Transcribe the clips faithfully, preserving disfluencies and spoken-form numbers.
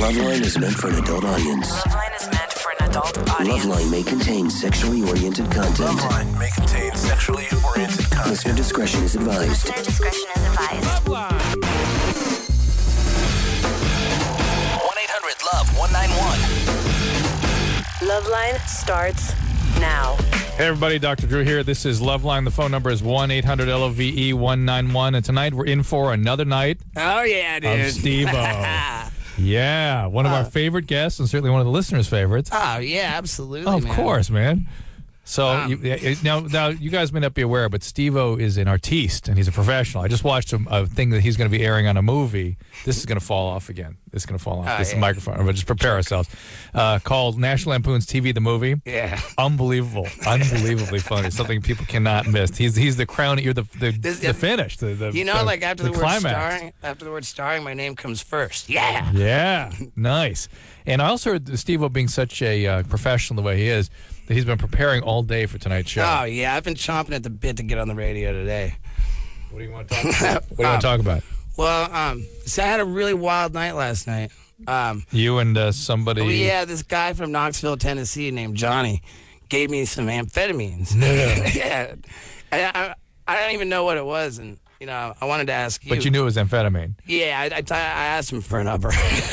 Loveline is meant for an adult audience. Loveline is meant for an adult audience. Loveline may contain sexually oriented content. Loveline may contain sexually oriented content. Listener discretion is advised. Listener discretion is advised. Loveline. one eight hundred love one nine one. Loveline starts now. Hey everybody, Doctor Drew here. This is Loveline. The phone number is one eight hundred L O V E one nine one. And tonight we're in for another night Oh, yeah, dude. of Steve-O. Yeah, one of our favorite guests and certainly one of the listeners' favorites. Oh, yeah, absolutely, Oh, of man. course, man. So Um, you, yeah, now, now you guys may not be aware, but Steve-O is an artiste and he's a professional. I just watched a, a thing that he's going to be airing on a movie. This is going to fall off again. This is going to fall off. Oh, this is yeah. the microphone. But just prepare ourselves. Uh, called National Lampoon's T V, the movie. Yeah. Unbelievable, unbelievably funny. Something people cannot miss. He's he's the crown. You're the the, This- the finish. The, the, You know, the- like after the, word climax. starring, after the word starring, my name comes first. Yeah. Yeah, nice. And I also heard Steve-O being such a uh, professional the way he is that he's been preparing all day for tonight's show. Oh, yeah, I've been chomping at the bit to get on the radio today. What do you want to talk about? What do you want to talk about? Well, um, so I had a really wild night last night. Um, You and uh, somebody. oh, yeah, this guy from Knoxville, Tennessee named Johnny gave me some amphetamines. No. yeah. I, I, I don't even know what it was, and, you know, I wanted to ask you. But you knew it was amphetamine. Yeah, I, I, I asked him for an upper.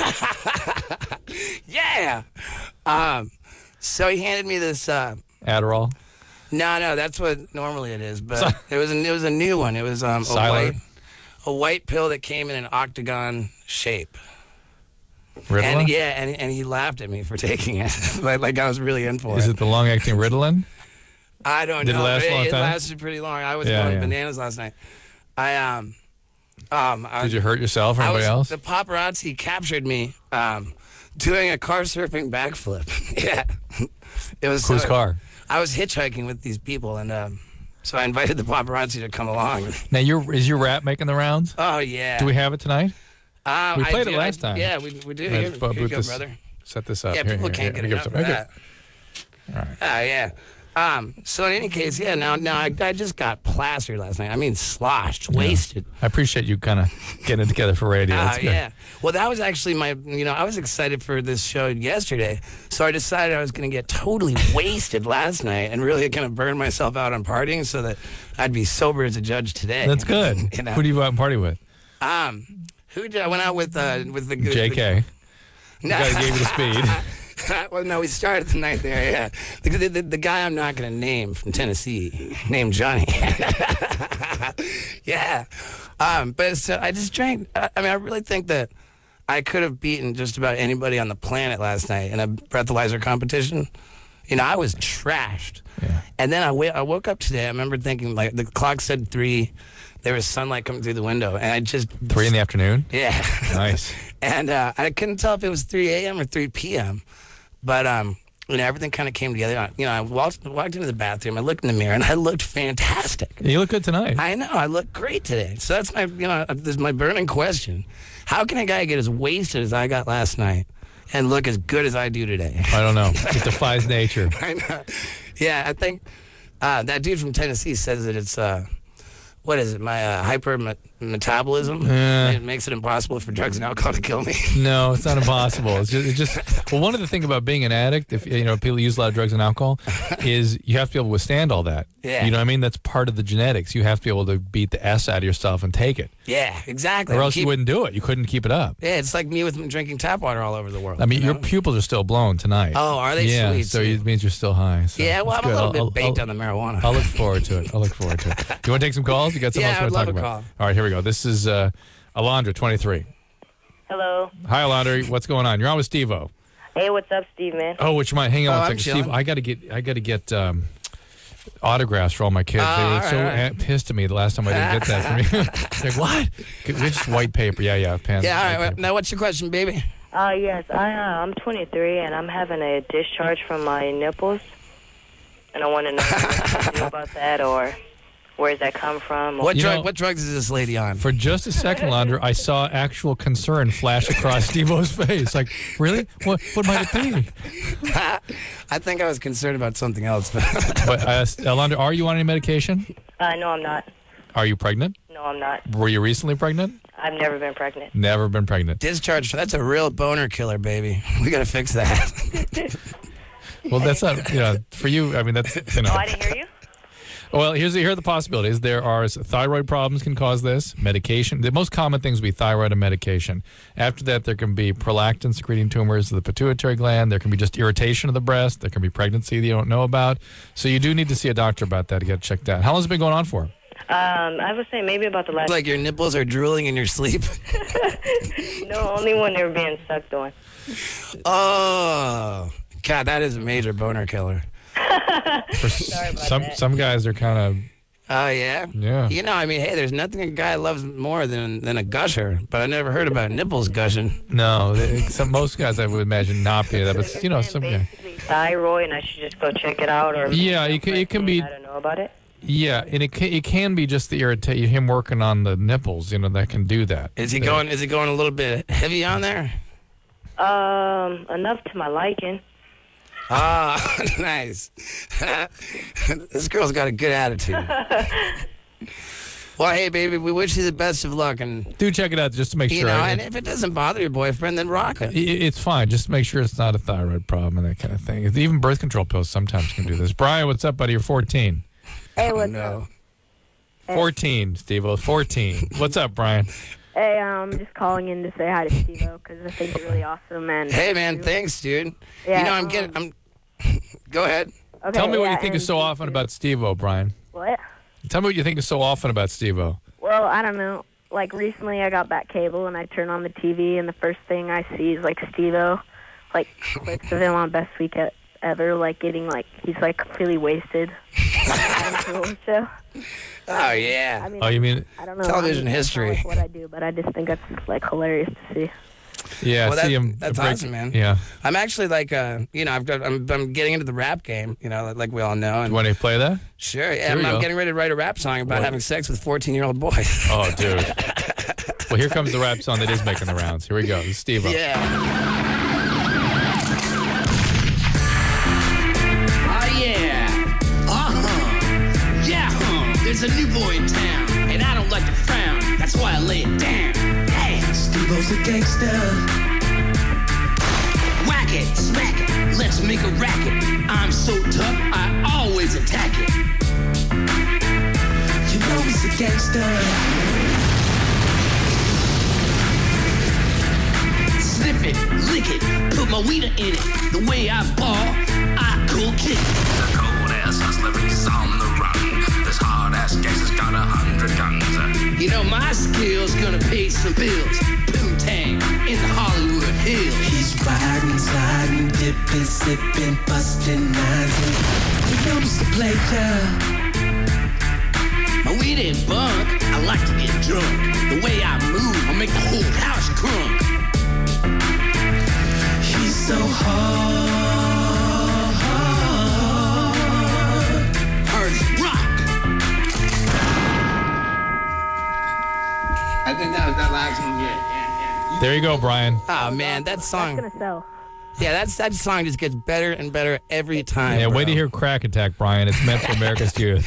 yeah. Um, so he handed me this. Uh, Adderall. no, no, that's what normally it is, but it was a, it was a new one. It was um, a Siler? white a white pill that came in an octagon shape. Ritalin. And yeah, and, and he laughed at me for taking it, like like I was really in for Is it. it the long-acting Ritalin? I don't Did it know. last a long it, time? It lasted pretty long. I was Yeah, going yeah. bananas last night. I um um. I, Did you hurt yourself or I anybody was, else? The paparazzi captured me um, doing a car surfing backflip. yeah, it was Whose so- car? I was hitchhiking with these people, and um, so I invited the paparazzi to come along. Now, your is your rap making the rounds? Oh yeah. Do we have it tonight? Um, we I played it do- last I- time. Yeah, we, we do. Right, Here, but here you with go, this- brother. Set this up. Yeah, Here, people here, can't here, get here, enough here, of here. that. All right. Ah, yeah. Um, so in any case, yeah. Now, now I, I just got plastered last night. I mean, sloshed, wasted. I appreciate you kind of getting it together for radio. Ah, That's good. yeah. Well, that was actually my, you know, I was excited for this show yesterday. So I decided I was going to get totally wasted last night and really kind of burn myself out on partying so that I'd be sober as a judge today. That's good. You know? Who do you go out and party with? Um, who did I went out with? Uh, with the J K. The, The guy who gave you the speed. well, no, we started the night there. Yeah, the, the, the, the guy I'm not going to name from Tennessee, named Johnny. yeah, um, but so I just drank. I, I mean, I really think that I could have beaten just about anybody on the planet last night in a breathalyzer competition. You know, I was trashed. Yeah. And then I, wa- I woke up today. I remember thinking, like, the clock said three. There was sunlight coming through the window, and I just Three in the afternoon. yeah. Nice. And uh, I couldn't tell if it was three a.m. or three p.m. But, um, you know, everything kind of came together. You know, I walked, walked into the bathroom, I looked in the mirror, and I looked fantastic. You look good tonight. I know, I look great today. So that's my, you know, this is my burning question. How can a guy get as wasted as I got last night and look as good as I do today? I don't know. It defies nature. I know. Yeah, I think uh, that dude from Tennessee says that it's, uh, what is it, my uh, hyper me- metabolism? Yeah. It makes it impossible for drugs and alcohol to kill me. No, it's not impossible. It's just, it's just well, one of the things about being an addict, if you know people use a lot of drugs and alcohol, is you have to be able to withstand all that. Yeah. You know what I mean? That's part of the genetics. You have to be able to beat the S out of yourself and take it, Yeah, exactly. or else Keep- you wouldn't do it. You couldn't keep it up. Yeah, it's like me with drinking tap water all over the world. I mean, you your know? pupils are still blown tonight. Oh, are they? Yeah, Sweet, so sweet. it means you're still high. So Yeah, well, that's I'm a good. little I'll- bit I'll- baked I'll- on the marijuana. I'll look forward to it. I'll look forward to it. Do you want to take some calls? You got something Yeah, else you want I'd to talk love a about? call. All right, here we go. This is uh, Alondra, twenty-three. Hello. Hi, Alondra. What's going on? You're on with Steve-O. Hey, what's up, Steve, man? Oh, would you mind? Hang on Oh, one I'm second, Steve. chilling. I got to get. I got to get um, autographs for all my kids. Oh, they were all right, so all right. uh, pissed at me the last time I didn't get that for me. They're like, what? It's just white paper. Yeah, yeah, pen. Yeah, all white right. well, paper. Now, what's your question, baby? Uh, yes, I, uh, I'm twenty-three, and I'm having a discharge from my nipples. And I want to know what to do about that, or where does that come from? Or What You drug? know- what drugs is this lady on? For just a second, Alondra, I saw actual concern flash across Steve-O's face. Like, really? What? What might it be? I think I was concerned about something else. But But uh, Alondra, are you on any medication? Uh, no, I'm not. Are you pregnant? No, I'm not. Were you recently pregnant? I've never been pregnant. Never been pregnant. Discharge, that's a real boner killer, baby. We got to fix that. Well, that's not, you know, for you, I mean, that's, you know. Oh, I didn't hear you? Well, here's here are the possibilities. There are thyroid problems can cause this. Medication. The most common things would be thyroid and medication. After that, there can be prolactin secreting tumors of the pituitary gland. There can be just irritation of the breast. There can be pregnancy that you don't know about. So you do need to see a doctor about that to get checked out. How long has it been going on for? Um, I would say maybe about the last... Like your nipples are drooling in your sleep. No, only when they're being sucked on. Oh, God, that is a major boner killer. For Sorry about some that. some guys are kind of Oh, yeah? Yeah. You know, I mean, hey, there's nothing a guy loves more than, than a gusher, but I never heard about nipples gushing. no. they- Some most guys I would imagine not be that, but you know some guys. Basically thyroid, and I should just go check it out, or Yeah, it can- it can be- I don't know about it. Yeah, and it can, it can be just the irritate him working on the nipples. You know that can do that. Is he The- going, is he going a little bit heavy on there? Um, enough to my liking. Ah, nice. This girl's got a good attitude. Well, hey, baby, we wish you the best of luck, and Do check it out just to make you sure. know, It- and if it doesn't bother your boyfriend, then rock it. it- it's fine. Just make sure it's not a thyroid problem and that kind of thing. Even birth control pills sometimes can do this. Brian, what's up, buddy? You're fourteen. Hey, what's No. up? fourteen, Steve-O. fourteen. What's up, Brian? Hey, um, just calling in to say hi to Steve-O because I think you're really awesome. And Hey, man, thanks, dude. Yeah, you know, I'm um, getting. I'm. Go ahead. Okay, Tell me what yeah, you think and is so thank often you. about Steve-O, Brian. What? Tell me what you think is so often about Steve-O. Well, I don't know. Like recently, I got back cable and I turn on the T V, and the first thing I see is like Steve-O, like clips of him on Best Week E- Ever, like getting like he's like completely wasted. show. Oh yeah. I mean, Oh, you mean? I don't know. Television I mean, that's not, history. like what I do, but I just think that's like hilarious to see. Yeah, Well, see that- him. that's break- awesome, man. Yeah. I'm actually like, uh, you know, I've got, I'm, I'm getting into the rap game, you know, like we all know. And You want to play that? sure, yeah, Here I'm, we I'm go. getting ready to write a rap song about What? having sex with fourteen-year-old boys. Oh, dude. Well, here comes the rap song that is making the rounds. Here we go. This is Steve-O. Yeah. Oh yeah. Uh-huh. Yeah, huh. There's a new boy in town, and I don't like to frown. That's why I lay it down. Damn. Steve-O's a gangster. Whack it, smack it, let's make a racket. I'm so tough, I always attack it. You know he's a gangster. Snip it, lick it, put my wiener in it. The way I ball, I cool kick. The cold ass hustler is on the run. This hard ass gangster's got a hundred guns. You know my skills gonna pay some bills. Poontang in the Hollywood Hills. He's riding, sliding, dipping, sipping, busting nines. You know he's a player. My weed ain't bunk, I like to get drunk. The way I move, I make the whole house crunk. He's so hard. Hard as rock. I think that was that last one. Yeah, yeah, yeah. There you go, Brian. Oh man, that That's song. gonna sell. Yeah, that's that song just gets better and better every time. Yeah, bro. wait to hear Crack Attack, Brian. It's meant for America's youth.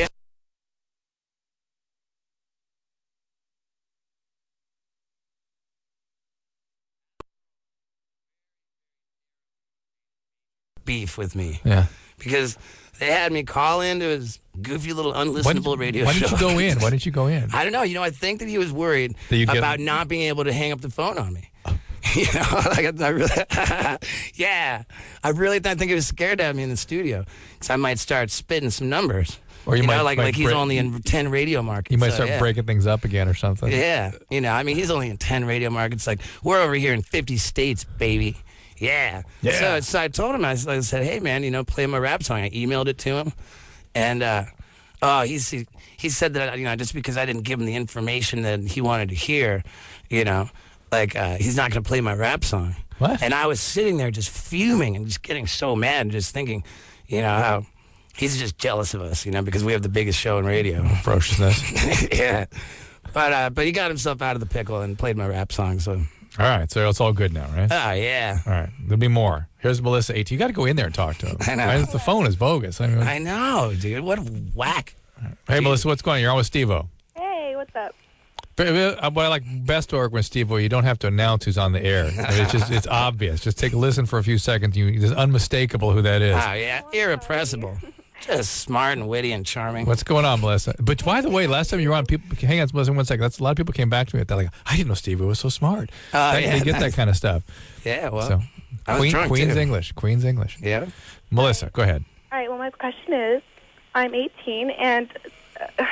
beef with me Yeah. because they had me call into his goofy little Why, unlistenable did, radio why show. didn't you go in? Why didn't you go in? I don't know. You know, I think that he was worried That you'd get- about not being able to hang up the phone on me. You know, like I, I really, yeah, I really th- I think he was scared to have me in the studio because I might start spitting some numbers. Or you know, might- like might like he's break- only in ten radio markets. You might so, start yeah. breaking things up again or something. Yeah, you know, I mean, he's only in ten radio markets. Like we're over here in fifty states, baby. Yeah. Yeah. So, so I told him, I, s- I said, hey man, you know, play my rap song. I emailed it to him, and uh, oh, he's he, he said that you know just because I didn't give him the information that he wanted to hear, you know, like uh, he's not going to play my rap song. What? And I was sitting there just fuming and just getting so mad and just thinking, you know, how he's just jealous of us, you know, because we have the biggest show in radio. Ferociousness. Yeah. But uh, but he got himself out of the pickle and played my rap song. So, All right, so it's all good now, right? oh, yeah. All right, there'll be more. Here's Melissa eighteen. You got to go in there and talk to him. I know. Right? The phone is bogus. I mean, I know, dude. What a whack. hey, Melissa, what's going on? You're on with Steve-O. Hey, what's What's up? But uh, what I like best to work with Steve, well, you don't have to announce who's on the air. I mean, it's just it's obvious. Just take a listen for a few seconds. You, it's unmistakable who that is. Oh, yeah. Irrepressible. Just smart and witty and charming. What's going on, Melissa? But by the way, last time you were on, people hang on, Melissa, one second. That's a lot of people came back to me with that. Like, I didn't know Steve was so smart. Oh, That- yeah, they get that kind of stuff. Yeah, well, So, I was Queen, drunk, Queen's too. English. Queen's English. Yeah. Melissa, go ahead. All right. Well, my question is, I'm eighteen and uh,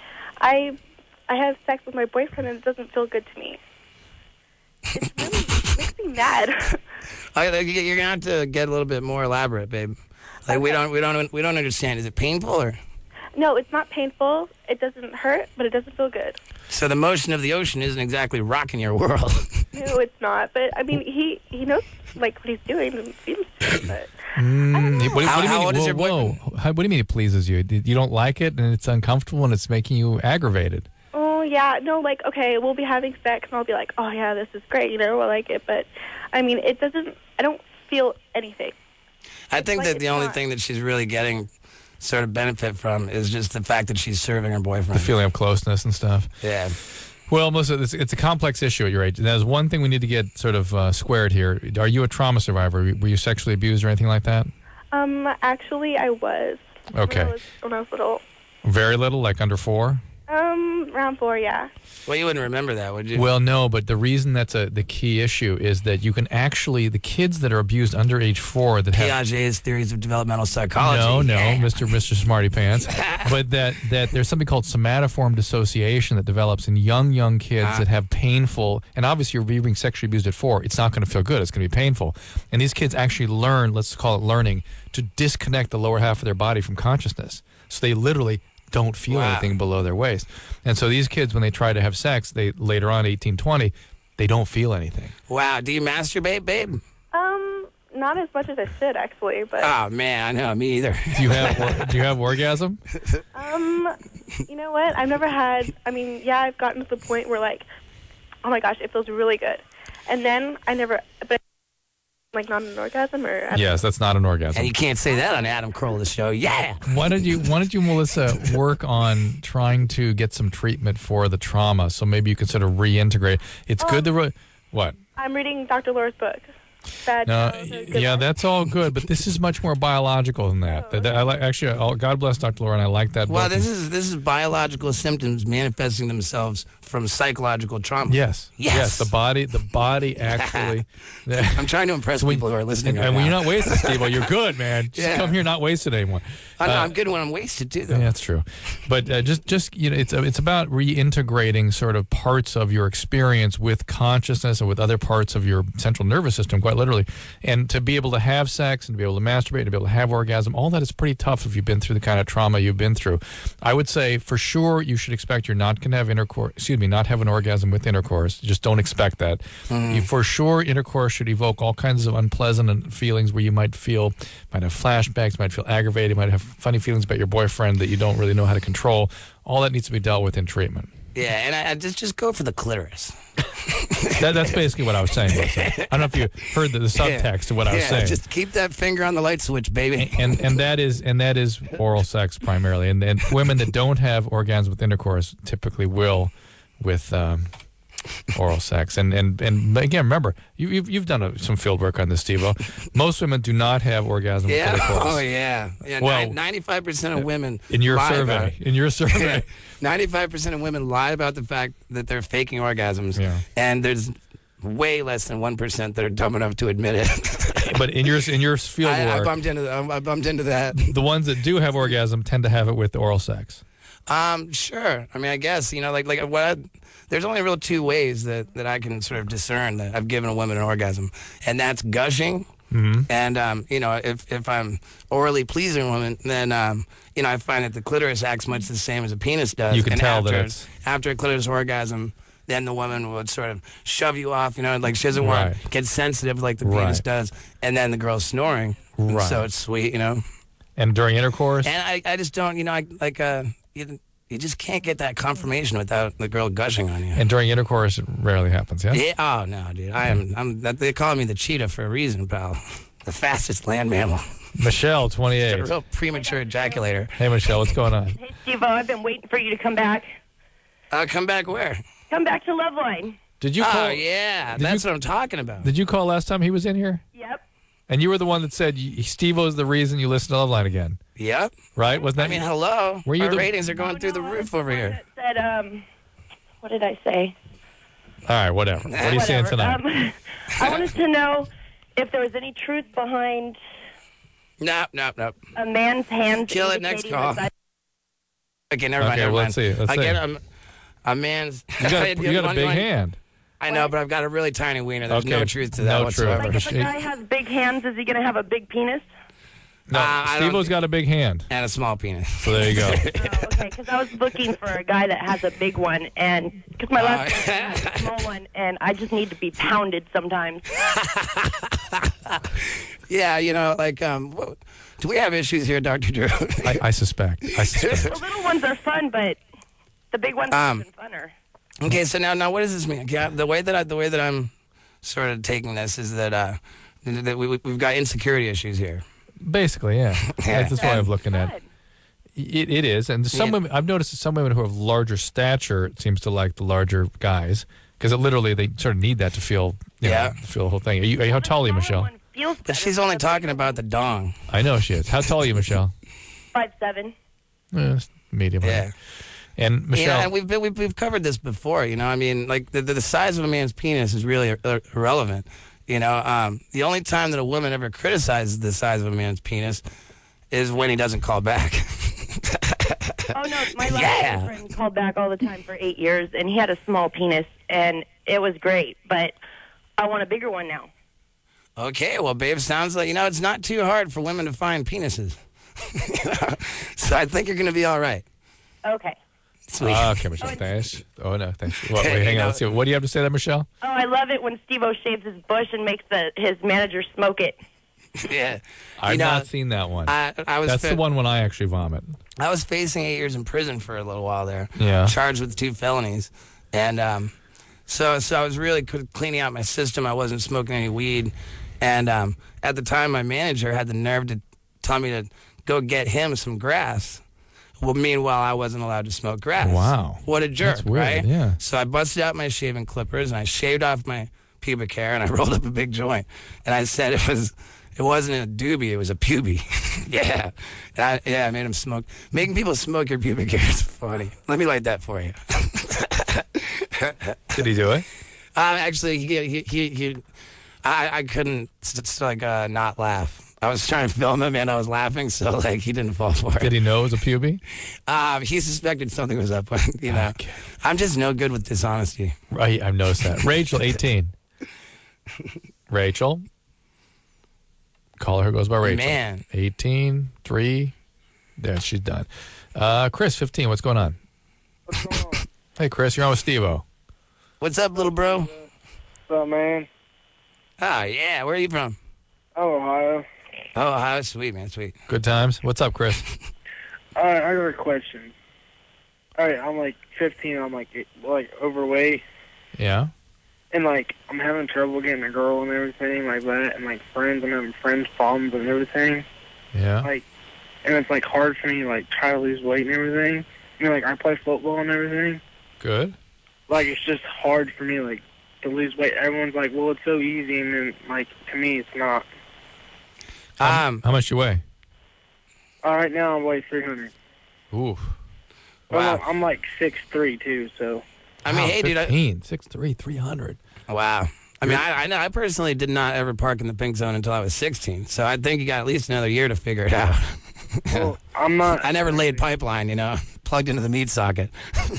I I have sex with my boyfriend and it doesn't feel good to me. It really makes me mad. I, you're gonna have to get a little bit more elaborate, babe. Like we don't, we don't, we don't understand. Is it painful or? No, it's not painful. It doesn't hurt, but it doesn't feel good. So the motion of the ocean isn't exactly rocking your world. No, it's not. But I mean, he he knows like what he's doing and seems to. But Mm, what, do- How- what do you how mean? old is whoa, your whoa. How, what do you mean it pleases you? You don't like it and it's uncomfortable and it's making you aggravated? oh yeah, no, like okay, we'll be having sex and I'll be like, oh yeah, this is great, you know, I like it. But I mean, it doesn't. I don't feel anything. I think like that the it's only not. thing that she's really getting sort of benefit from is just the fact that she's serving her boyfriend. The feeling of closeness and stuff. Yeah. Well, Melissa, it's, it's a complex issue at your age. And there's one thing we need to get sort of uh, squared here. Are you a trauma survivor? Were you sexually abused or anything like that? Um, actually, I was. Okay. When I was, when I was little. Very little, like under four? Um, around four, yeah. Well, you wouldn't remember that, would you? Well, no, but the reason that's a the key issue is that you can actually, the kids that are abused under age four that have... Piaget's theories of developmental psychology. No, no, Yeah. Mister Mister Smarty Pants. But that, that there's something called somatoform dissociation that develops in young, young kids Ah. that have painful, and obviously you're being sexually abused at four. It's not going to feel good. It's going to be painful. And these kids actually learn, let's call it learning, to disconnect the lower half of their body from consciousness. So they literally don't feel Wow. anything below their waist. And so these kids, when they try to have sex, they later on, eighteen, twenty, they don't feel anything. Wow. Do you masturbate, babe? Um, not as much as I should, actually, but Oh, man. I know. Me either. Do you have or, do you have orgasm? um, you know what? I've never had. I mean, yeah, I've gotten to the point where like, oh my gosh, it feels really good, and then I never, but like not an orgasm or. I don't Yes, that's not an orgasm. And you can't say that on Adam Kroll, the show. Yeah. Why don't you, why don't you, Melissa, work on trying to get some treatment for the trauma? So maybe you could sort of reintegrate. It's good to re- what? I'm reading Doctor Laura's book. Bad No, Cows, or Good yeah, Life. that's all good, but this is much more biological than that. That- that- I like actually. I'll- God bless Doctor Laura, and I like that. Well, book. this is this is biological symptoms manifesting themselves from psychological trauma. yes, Yes. The body, the body actually. I'm trying to impress So when- people who are listening and, right and when now. you're not wasted, Steve, well, you're good, man. Just Yeah. come here, not wasted anymore. I know, Uh, I'm good when I'm wasted, too, though. Yeah, that's true. But uh, just, just you know, it's it's about reintegrating sort of parts of your experience with consciousness and with other parts of your central nervous system, quite literally. And to be able to have sex and to be able to masturbate and to be able to have orgasm, all that is pretty tough if you've been through the kind of trauma you've been through. I would say for sure you should expect you're not going to have intercourse. Excuse me, not have an orgasm with intercourse. Just don't expect that. You, for sure, intercourse should evoke all kinds of unpleasant feelings where you might feel, might have flashbacks, might feel aggravated, might have funny feelings about your boyfriend that you don't really know how to control. All that needs to be dealt with in treatment. Yeah, and I, I just just go for the clitoris. That, that's basically what I was saying. Listen. I don't know if you heard the, the subtext of what I was yeah, saying. just keep that finger on the light switch, baby. and and that is and that is oral sex primarily. And, and women that don't have orgasms with intercourse typically will with um, oral sex. And and and again, remember, you, you've you've done a, some field work on this, Steve-O. Most women do not have orgasms Yeah. with intercourse. Oh, yeah. Yeah. Well, ninety-five percent of women in your lie survey, about it. in your survey, ninety-five percent of women lie about the fact that they're faking orgasms, Yeah. and there's way less than one percent that are dumb enough to admit it. but in your in your field I, I work, bumped into the, I bumped into that. the ones that do have orgasm tend to have it with oral sex. Um, sure. I mean, I guess you know, like like what. I, there's only real two ways that, that I can sort of discern that I've given a woman an orgasm, and that's gushing. Mm-hmm. And um, you know, if if I'm orally pleasing a woman, then um, you know, I find that the clitoris acts much the same as a penis does. You can and tell after, that it's- after a clitoris orgasm, then the woman would sort of shove you off. You know, like she doesn't want Right. to get sensitive like the penis Right. does, and then the girl's snoring. And Right. so it's sweet, you know. And during intercourse, And I, I just don't, you know, I, like uh, you, you just can't get that confirmation without the girl gushing on you. and during intercourse, it rarely happens. Yeah. Yeah. Oh no, dude. I am. I'm. that- They call me the cheetah for a reason, pal. The fastest land mammal. Michelle, A twenty-eight. real premature ejaculator. Hey, Michelle, what's going on? Hey, Steve-O, I've been waiting for you to come back. Uh, come back where? Come back to Loveline. Did you Oh, call? yeah. Did That's you- what I'm talking about. Did you call last time he was in here? Yep. And you were the one that said Steve-O's the reason you listened to Loveline again, Yep. right? Wasn't that? I mean, hello. Were you Our the- ratings are going through the roof over here. Said, um, what did I say? All right, whatever. What are you saying Whatever. tonight? Um, I wanted to know if there was any truth behind Nope, nope, nope. a man's hands. Kill it, next indicating call. the size- Okay, never mind. Okay, never well, mind. let's see, let's I see. get a, a man's. You got, a, you got a big hand. I know, but I've got a really tiny wiener. There's no Okay, truth to that no whatsoever. truth. Like if a guy has big hands, is he going to have a big penis? No, Uh, I don't Steve-O's got a big hand. And a small penis. So there you go. Oh, okay, because I was looking for a guy that has a big one, and because my last Uh, one has a small one, and I just need to be pounded sometimes. Yeah, you know, like, um, what, do we have issues here, Doctor Drew? I, I suspect. I suspect. The little ones are fun, but the big ones Um, are even funner. Okay, so now, now, what does this mean? Okay, the way that I, the way that I'm sort of taking this is that uh, that we, we've got insecurity issues here. Basically, yeah. Yeah. That's the way I'm looking at it. It, it is, and some Yeah. women. I've noticed that some women who have larger stature it seems to like the larger guys because it literally they sort of need that to feel, you Yeah. know, feel the whole thing. Are you, are you, how tall are you, Michelle? Feels But she's only talking about the dong. I know she is. How tall are you, Michelle? Five seven. Eh, medium. I Yeah. think. And Michelle, You know, and we've, been, we've we've covered this before. You know, I mean, like the the, the size of a man's penis is really ir- irrelevant. You know, um, the only time that a woman ever criticizes the size of a man's penis is when he doesn't call back. Oh no, my last Yeah. boyfriend called back all the time for eight years, and he had a small penis, and it was great. But I want a bigger one now. Okay, well, babe, sounds like, you know, it's not too hard for women to find penises. So I think you're going to be all right. Okay. Sweet. Ah, okay, Michelle. Thanks. Oh no, thanks. What, Hey, wait, hang you on. know- Let's see. What do you have to say there, Michelle? Oh, I love it when Steve-O shaves his bush and makes the his manager smoke it. Yeah. I've You know, not seen that one. I, I was That's fa- the one when I actually vomit. I was facing eight years in prison for a little while there. Yeah. Charged with two felonies. And um, so so I was really cl- cleaning out my system. I wasn't smoking any weed. And um, at the time, my manager had the nerve to tell me to go get him some grass. Well, meanwhile, I wasn't allowed to smoke grass. Wow. What a jerk, That's weird, right? yeah. So I busted out my shaving clippers and I shaved off my pubic hair and I rolled up a big joint. And I said it was, it wasn't a doobie, it was a pubie. Yeah. And I, yeah, I made him smoke. Making people smoke your pubic hair is funny. Let me light that for you. Did he do it? Um, actually, he, he, he, he I, I couldn't, just like, uh, not laugh. I was trying to film him and I was laughing, so like he didn't fall for it. Did he know it was a pubie? Um, he suspected something was up. You know, Okay. I'm just no good with dishonesty. Right, I've noticed that. Rachel, eighteen. Rachel. Caller who goes by Rachel. Man. eighteen, three. There, she's done. Uh, Chris, fifteen. What's going on? What's going on? Hey, Chris, you're on with Steve-O. What's up, little bro? What's up, man? Ah, yeah. Where are you from? Oh, Ohio. Oh, Ohio. Sweet, man. Sweet. Good times. What's up, Chris? All right, I got a question. All right, I'm like fifteen. I'm like like overweight, Yeah? and like I'm having trouble getting a girl and everything like that, and like friends. I'm having friends problems and everything. Yeah? Like, and it's like hard for me to like try to lose weight and everything. You know, like I play football and everything. Good. Like it's just hard for me like to lose weight. Everyone's like, well, it's so easy, and then like to me, it's not. Um, How much you weigh? All right, now I'm weigh three hundred. Ooh. Wow. I'm, I'm like six three too, so. I mean, Wow, hey, dude. I, fifteen, six three, three hundred. wow. I mean, I, I know. I personally did not ever park in the pink zone until I was sixteen. So I think you got at least another year to figure it out. Well, I'm not. I never laid pipeline, you know, plugged into the meat socket.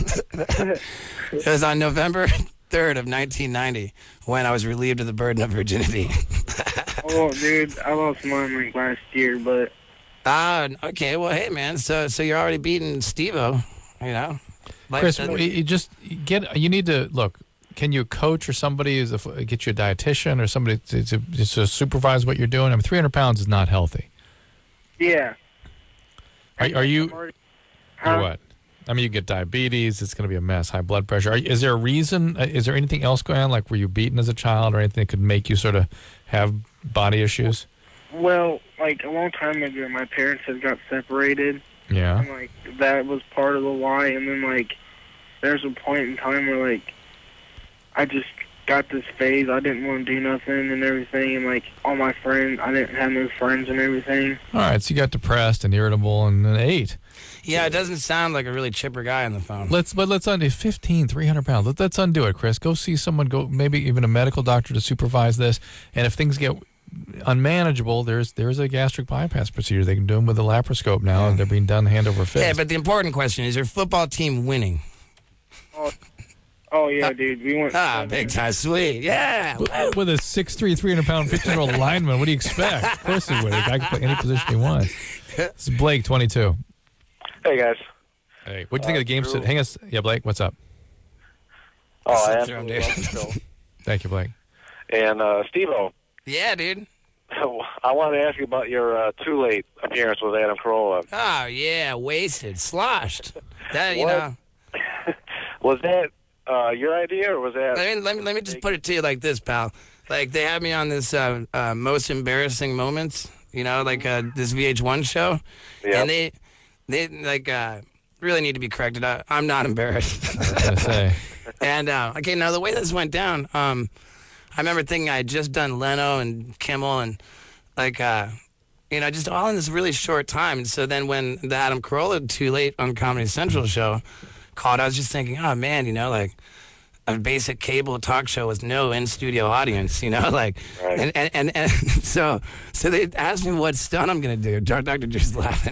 It was on November third of nineteen ninety when I was relieved of the burden of virginity. Oh, dude, I lost mine like last year, but Ah, okay. Well, hey, man. So, so you're already beating Steve-O, you know. Like, Chris, that- you you just get. You need to look. Can you coach or somebody is a, get you a dietitian or somebody to, to, to supervise what you're doing? I mean, three hundred pounds is not healthy. yeah. Are, are you? I'm already- Or Huh? what? I mean, you get diabetes. It's going to be a mess. High blood pressure. Are, is there a reason? uh, Is there anything else going on? Like, were you beaten as a child, or anything that could make you sort of have body issues? Well, like a long time ago, my parents had got separated, Yeah. and like that was part of the why. And then like there's a point in time where, like, I just got this phase. I didn't want to do nothing and everything, and, like, all my friends, I didn't have no friends and everything. All right, so you got depressed and irritable and then ate. Yeah, it doesn't sound like a really chipper guy on the phone. Let's, but let's undo fifteen, three hundred pounds. Let, let's undo it, Chris. Go see someone, go maybe even a medical doctor to supervise this. And if things get unmanageable, there's there's a gastric bypass procedure. They can do them with a laparoscope now, yeah. and they're being done hand over fist. Yeah, but the important question is, your football team winning? Oh, oh yeah, uh, dude. We went. Ah, big time, sweet. Yeah. With, with a six three, three hundred pound, fifteen-year-old lineman, what do you expect? Of course he would. The guy can play any position he wants. This is Blake, twenty-two. Hey, guys. Hey, what'd you think uh, of the game? Drew. Hang us. Yeah, Blake, what's up? Oh, I absolutely love the show. Thank you, Blake. And uh, Steve-O. Yeah, dude. I wanted to ask you about your uh, Too Late appearance with Adam Carolla. Oh, yeah, wasted, sloshed. That, you what? know. Was that uh, your idea, or was that... Let me, let me, let me just put it to you like this, pal. Like, they had me on this uh, uh, Most Embarrassing Moments, you know, like uh, this V H one show. Yep. And they, they like, uh, really need to be corrected. I, I'm not embarrassed. I was going to say. And, uh, okay, now the way this went down... Um, I remember thinking I had just done Leno and Kimmel and, like, uh, you know, just all in this really short time. And so then when the Adam Carolla Too Late on Comedy Central show called, I was just thinking, oh, man, you know, like, a basic cable talk show with no in-studio audience, you know, like, right. and, and, and, and so so they asked me what stunt I'm going to do. Doctor Drew's laughing.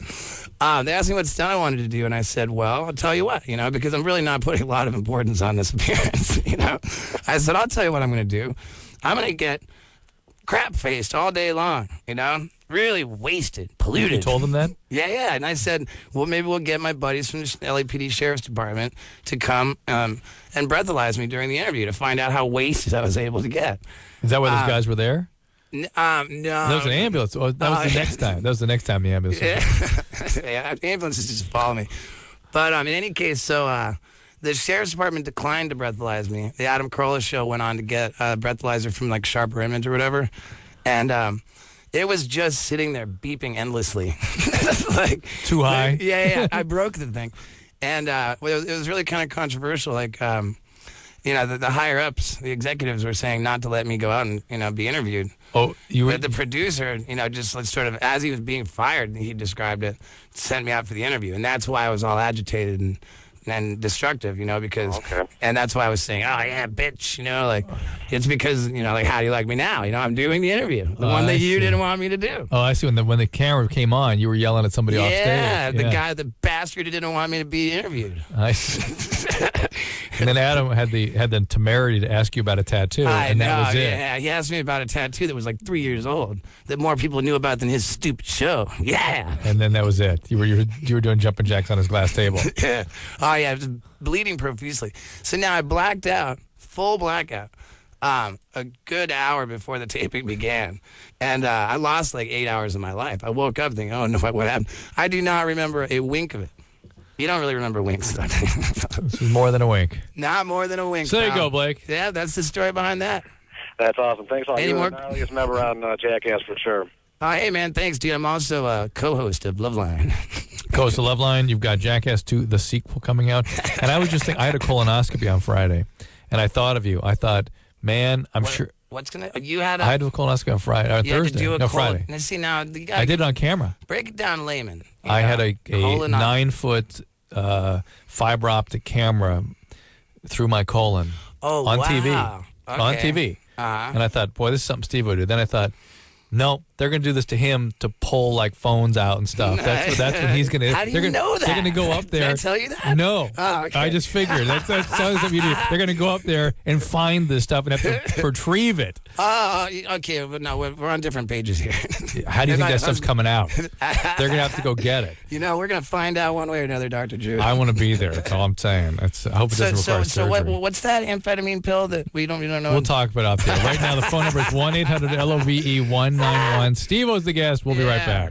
Um, they asked me what stunt I wanted to do, and I said, well, I'll tell you what, you know, because I'm really not putting a lot of importance on this appearance, you know. I said, I'll tell you what I'm going to do. I'm going to get crap-faced all day long, you know, really wasted, polluted. You told them that? Yeah, yeah, and I said, well, maybe we'll get my buddies from the L A P D Sheriff's Department to come um, and breathalyze me during the interview to find out how wasted I was able to get. Is that why those um, guys were there? N- um, no. That was an ambulance. Oh, that was uh, the next time. That was the next time the ambulance was. Yeah, yeah, ambulances just follow me. But um, in any case, so uh, the Sheriff's Department declined to breathalyze me. The Adam Carolla show went on to get a breathalyzer from, like, Sharper Image or whatever. And um, it was just sitting there beeping endlessly. like Too high? Like, yeah, yeah. I broke the thing. And uh, well, it, was, it was really kind of controversial. Like, um, you know, the, the higher-ups, the executives were saying not to let me go out and, you know, be interviewed. Oh, you were... But the producer, you know, just like sort of, as he was being fired, he described it, sent me out for the interview. And that's why I was all agitated and and destructive, you know, because, okay. and that's why I was saying, oh, yeah, bitch, you know, like, it's because, you know, like, how do you like me now? You know, I'm doing the interview, the oh, one I that you see. didn't want me to do. Oh, I see. When the, when the camera came on, you were yelling at somebody yeah, off stage. the Yeah, guy, the bastard who didn't want me to be interviewed. I see. And then Adam had the had the temerity to ask you about a tattoo, I and know, that was it. yeah. He asked me about a tattoo that was like three years old that more people knew about than his stupid show. Yeah. And then that was it. You were you were, you were doing jumping jacks on his glass table. Yeah. Oh, yeah, it was bleeding profusely. So now I blacked out, full blackout, um, a good hour before the taping began. And uh, I lost like eight hours of my life. I woke up thinking, oh, no, what, what happened? I do not remember a wink of it. You don't really remember winks. This is more than a wink. Not more than a wink. So there you pal. go, Blake. Yeah, that's the story behind that. That's awesome. Thanks a lot. Any You're more? an earliest member on uh, Jackass for sure. Uh, hey, man, thanks, dude. I'm also a co-host of Loveline. Co-host of Loveline. You've got Jackass two, the sequel, coming out. And I was just thinking, I had a colonoscopy on Friday, and I thought of you. I thought, man, I'm what, sure. What's going to... You had a... I had a colonoscopy on Friday, or you Thursday. Had to do a no, colon, Friday. Now, see, now, you gotta I did it on camera. Break it down layman. I know? had a, a nine-foot uh, fiber optic camera through my colon oh, on wow. T V. Okay. On T V. Uh-huh. And I thought, boy, this is something Steve would do. Then I thought, no, they're going to do this to him to pull, like, phones out and stuff. That's what, that's what he's going to do. How do you they're gonna, know that? They're going to go up there. Did I tell you that? No. Oh, okay. I just figured. That's, that's, that's something you do. They're going to go up there and find this stuff and have to retrieve it. Oh, okay, but no, we're, we're on different pages here. How do you If think I- that stuff's coming out? They're going to have to go get it. You know, we're going to find out one way or another, Doctor Drew. I want to be there. That's all I'm saying. That's, I hope it so, doesn't so, require so surgery. what, what's that amphetamine pill that we don't, we don't know? We'll talk about it up there. Right now, the phone number is one eight hundred L O V E one nine one. Steve-O's the guest. We'll be right back.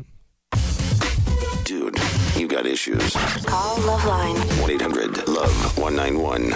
Dude, you got issues. Call Loveline. one eight hundred love one nine one.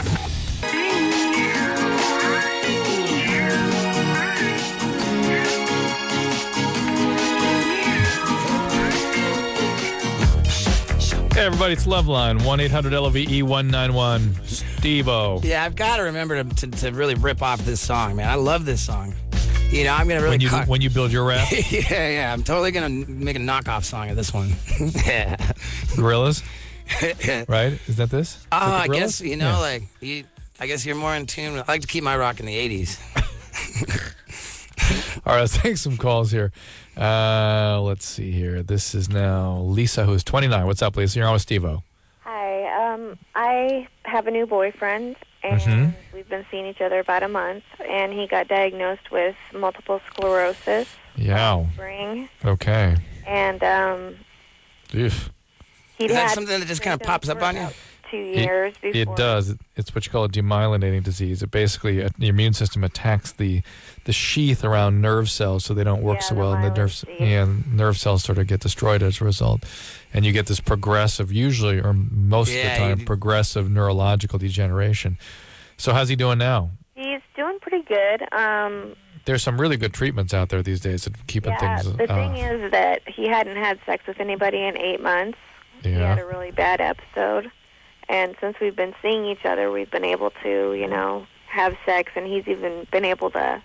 Hey everybody, it's Loveline, one eight hundred L O V E one nine one. Steve-O. Yeah, I've got to remember to, to, to really rip off this song, man. I love this song. You know, I'm going to really... When you, cut- when you build your rap? yeah, yeah. I'm totally going to make a knockoff song of this one. yeah. Gorillas? Right? Is that this? Oh, Is that I the guess, Gorillaz? you know, Yeah. like, you, I guess you're more in tune. I like to keep my rock in the eighties. All right, let's take some calls here. Uh, let's see here. This is now Lisa, who's twenty-nine. What's up, Lisa? You're on with Steve-O. Hi. Um, I have a new boyfriend, and Mhm. we've been seeing each other about a month, and he got diagnosed with multiple sclerosis Yeah. last spring, Okay. and um, Oof. he'd Is that had something that just kind of symptoms pops up for on you? about two years it, before. it does. It's what you call a demyelinating disease. It basically, uh, the immune system attacks the the sheath around nerve cells so they don't work Yeah, so the well. And the myelin nerve, sheath. and nerve cells sort of get destroyed as a result. And you get this progressive, usually, or most Yeah, of the time, you- progressive neurological degeneration. So how's he doing now? He's doing pretty good. Um, There's some really good treatments out there these days at keeping yeah, things... the uh, thing is that he hadn't had sex with anybody in eight months. He Yeah. had a really bad episode. And since we've been seeing each other, we've been able to, you know, have sex, and he's even been able to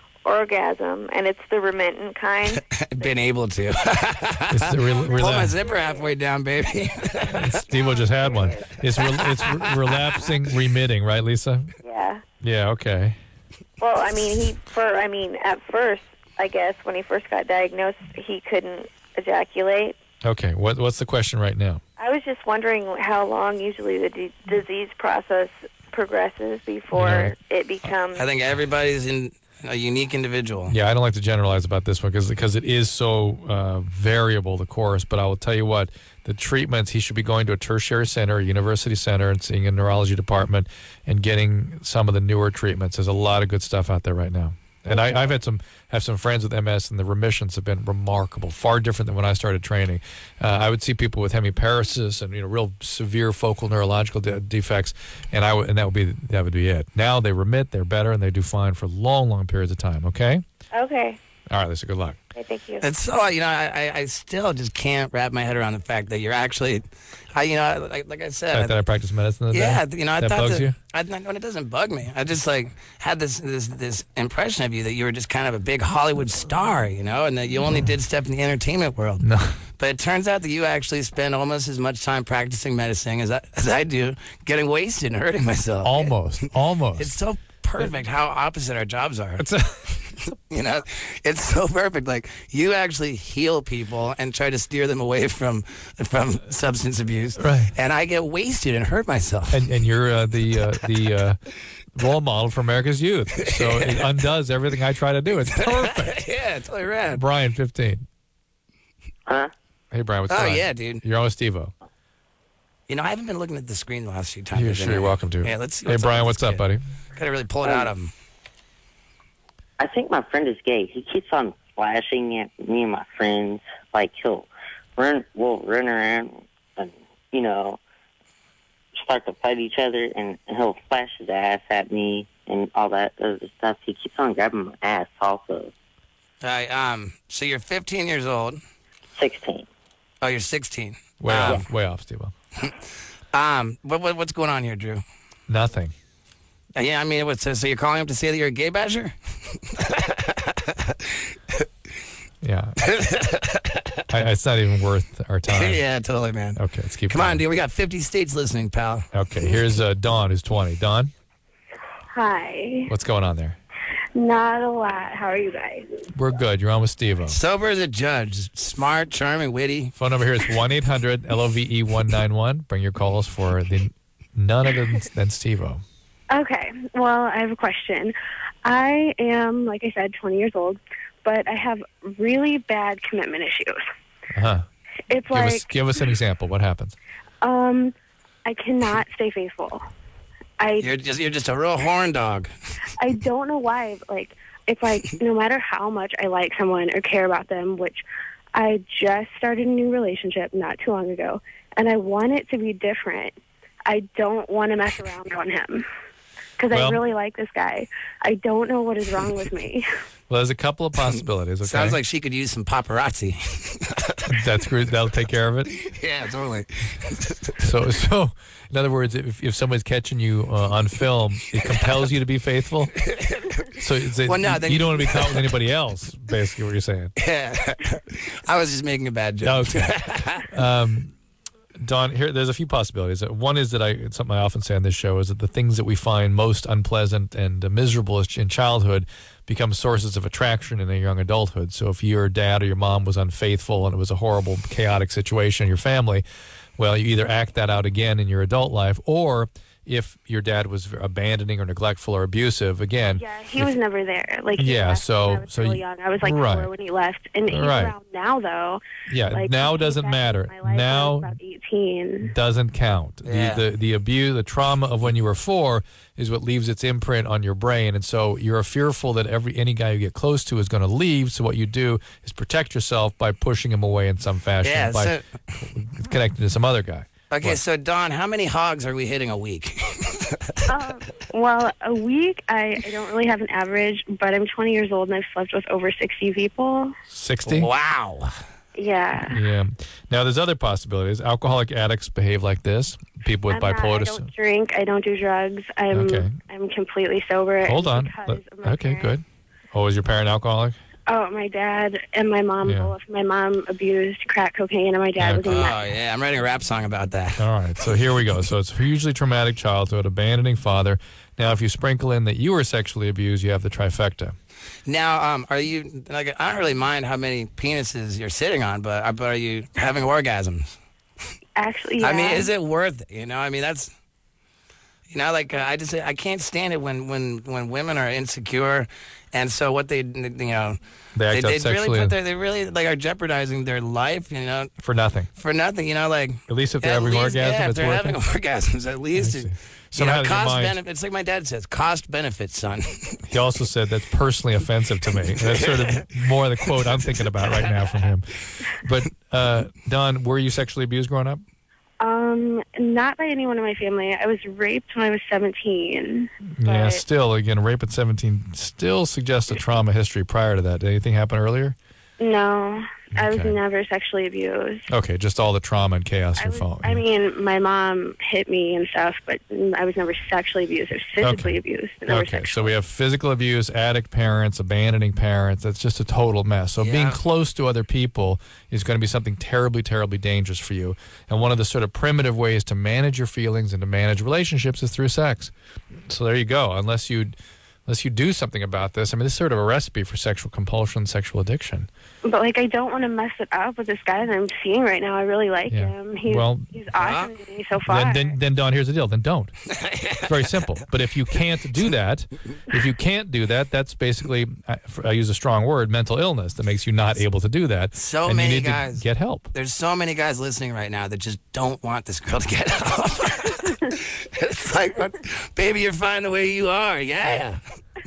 orgasm, and it's the remittent kind. Been able to. It's the rel- Pull my relax- zipper halfway down, baby. Steve-O just had one. It's re- it's re- relapsing, remitting, right, Lisa? Yeah. Yeah, okay. Well, I mean, he for I mean, at first, I guess when he first got diagnosed, he couldn't ejaculate. Okay, what what's the question right now? I was just wondering how long usually the d- disease process progresses before You know, it becomes. I think everybody's in a unique individual. Yeah, I don't like to generalize about this one because because it is so uh, variable, the course. But I will tell you what, the treatments, he should be going to a tertiary center, a university center, and seeing a neurology department and getting some of the newer treatments. There's a lot of good stuff out there right now. And I, I've had some have some friends with M S, and the remissions have been remarkable, far different than when I started training. Uh, I would see people with hemiparesis and you know real severe focal neurological de- defects, and I w- and that would be that would be it. Now they remit, they're better, and they do fine for long, long periods of time. Okay. Okay. All right, Lisa. Good luck. Okay, thank you. It's so, you know, I, I- I still just can't wrap my head around the fact that you're actually, I, you know, like, like I said. Fact that I practice medicine today? Yeah, you know, I that thought bugs that, you? I, no, it doesn't bug me. I just like had this, this this impression of you that you were just kind of a big Hollywood star, you know, and that you only did stuff in the entertainment world. No. But it turns out that you actually spend almost as much time practicing medicine as I, as I do, getting wasted and hurting myself. Almost, almost. It's so perfect how opposite our jobs are. It's a, you know, it's so perfect. Like you actually heal people and try to steer them away from from substance abuse, right? And I get wasted and hurt myself. And and you're uh, the uh, the uh, role model for America's youth, so it undoes everything I try to do. It's perfect. Yeah, it's totally rad. Brian, fifteen. Huh? Hey, Brian, what's Oh, going on? yeah, dude. You're on with Steve-O. You know, I haven't been looking at the screen the last few times. You're I've sure been you're here. welcome to. Yeah, let's see. Hey, what's Brian, up with what's this up, kid. buddy? Gotta really pull it out of him. I think my friend is gay. He keeps on flashing at me and my friends. Like he'll run, we'll run around and you know start to fight each other, and he'll flash his ass at me and all that other stuff. He keeps on grabbing my ass also. All right, um, so you're fifteen years old. Sixteen. Oh, you're sixteen. Way um, off, way off, Steve-O. um, what, what what's going on here, Drew? Nothing. Uh, yeah, I mean, what's so, so you're calling him to say that you're a gay basher? Yeah. I, it's not even worth our time. Yeah, totally, man. Okay, let's keep Come going. on, dude. We got fifty states listening, pal. Okay, here's uh, Dawn, who's twenty. Dawn, Hi. what's going on there? Not a lot. How are you guys? We're good. You're on with Steve-O. Sober as a judge. Smart, charming, witty. Phone number here is one eight hundred L O V E one nine one. Bring your calls for the none other than, than Steve-O. Okay. Well, I have a question. I am, like I said, twenty years old, but I have really bad commitment issues. Uh-huh. It's Give, like, us, give us an example. What happens? um, I cannot stay faithful. I You're just you're just a real horn dog. I don't know why. Like, it's like no matter how much I like someone or care about them, which I just started a new relationship not too long ago, and I want it to be different. I don't want to mess around on him. because Well- I really like this guy. I don't know what is wrong with me. Well, there's a couple of possibilities. Okay? Sounds like she could use some paparazzi. That's great. That'll take care of it. Yeah, totally. So, so in other words, if, if someone's catching you uh, on film, it compels you to be faithful. So it's, Well, no, then- you don't want to be caught with anybody else. Basically, what you're saying. Yeah. I was just making a bad joke. Okay. Um, Don, here there's a few possibilities. One is that I it's something I often say on this show is that the things that we find most unpleasant and uh, miserable in childhood become sources of attraction in a young adulthood. So if your dad or your mom was unfaithful and it was a horrible, chaotic situation in your family, well, you either act that out again in your adult life, or if your dad was abandoning or neglectful or abusive, again. Yeah, he was never there. Like, he Yeah, left so- when I was so really you- young. I was like right. four when he left, and he's Right. around now though. Yeah, Like, now he doesn't came back matter. into my life when I was Now about eighteen. doesn't count. Yeah. The, the the abuse, the trauma of when you were four is what leaves its imprint on your brain, and so you're fearful that every any guy you get close to is going to leave. So what you do is protect yourself by pushing him away in some fashion, Yeah, by so- connecting to some other guy. Okay, What? so Don, how many hogs are we hitting a week? um, well, a week, I, I don't really have an average, but I'm twenty years old and I've slept with over sixty people. Sixty. Wow. Yeah. Yeah. Now there's other possibilities. Alcoholic addicts behave like this. People with I'm not, bipolar. I dis- don't drink. I don't do drugs. I'm Okay. I'm completely sober. Hold and on. because Let- of my okay, parents- good. Oh, is your parent alcoholic? Oh, my dad and my mom Yeah. both. My mom abused crack cocaine, and my dad was Oh, in that. yeah, I'm writing a rap song about that. All right, so here we go. So it's hugely traumatic childhood, abandoning father. Now, if you sprinkle in that you were sexually abused, you have the trifecta. Now, um, are you, like, I don't really mind how many penises you're sitting on, but, uh, but are you having orgasms? Actually, yeah. I mean, is it worth it? You know, I mean, that's, you know, like, uh, I just, I can't stand it when, when, when women are insecure. And so what they, you know, They act out they, they really sexually put their, they really, like, are jeopardizing their life, you know, for nothing. for nothing, you know, like. At least if they're at having least, orgasm, yeah, if it's they're worth having it. orgasms, at least. see. You Somehow know, in your cost mind- benefit. It's like my dad says, cost benefit, son. He also said that's personally offensive to me. That's sort of more the quote I'm thinking about right now from him. But uh, Don, were you sexually abused growing up? Um, not by anyone in my family. I was raped when I was seventeen. Yeah, but- still, again, rape at seventeen still suggests a trauma history prior to that. Did anything happen earlier? No, I was Okay. never sexually abused. Okay, just all the trauma and chaos I your was, fault. I mean, my mom hit me and stuff, but I was never sexually abused. I was physically Okay. abused. but Never Okay, sexually. so we have physical abuse, addict parents, abandoning parents. That's just a total mess. So being Yeah. close to other people is going to be something terribly, terribly dangerous for you. And one of the sort of primitive ways to manage your feelings and to manage relationships is through sex. So there you go. Unless you, unless you do something about this, I mean, this is sort of a recipe for sexual compulsion, sexual addiction. But like, I don't want to mess it up with this guy that I'm seeing right now. I really like Yeah. him. He's Well- he's awesome to me so far. Then, then, then, Don, here's the deal. Then don't. It's very simple. But if you can't do that, if you can't do that, that's basically, I, I use a strong word, mental illness that makes you not able to do that. So and many you need guys. to get help. There's so many guys listening right now that just don't want this girl to get help. It's like, what- baby, you're fine the way you are. Yeah.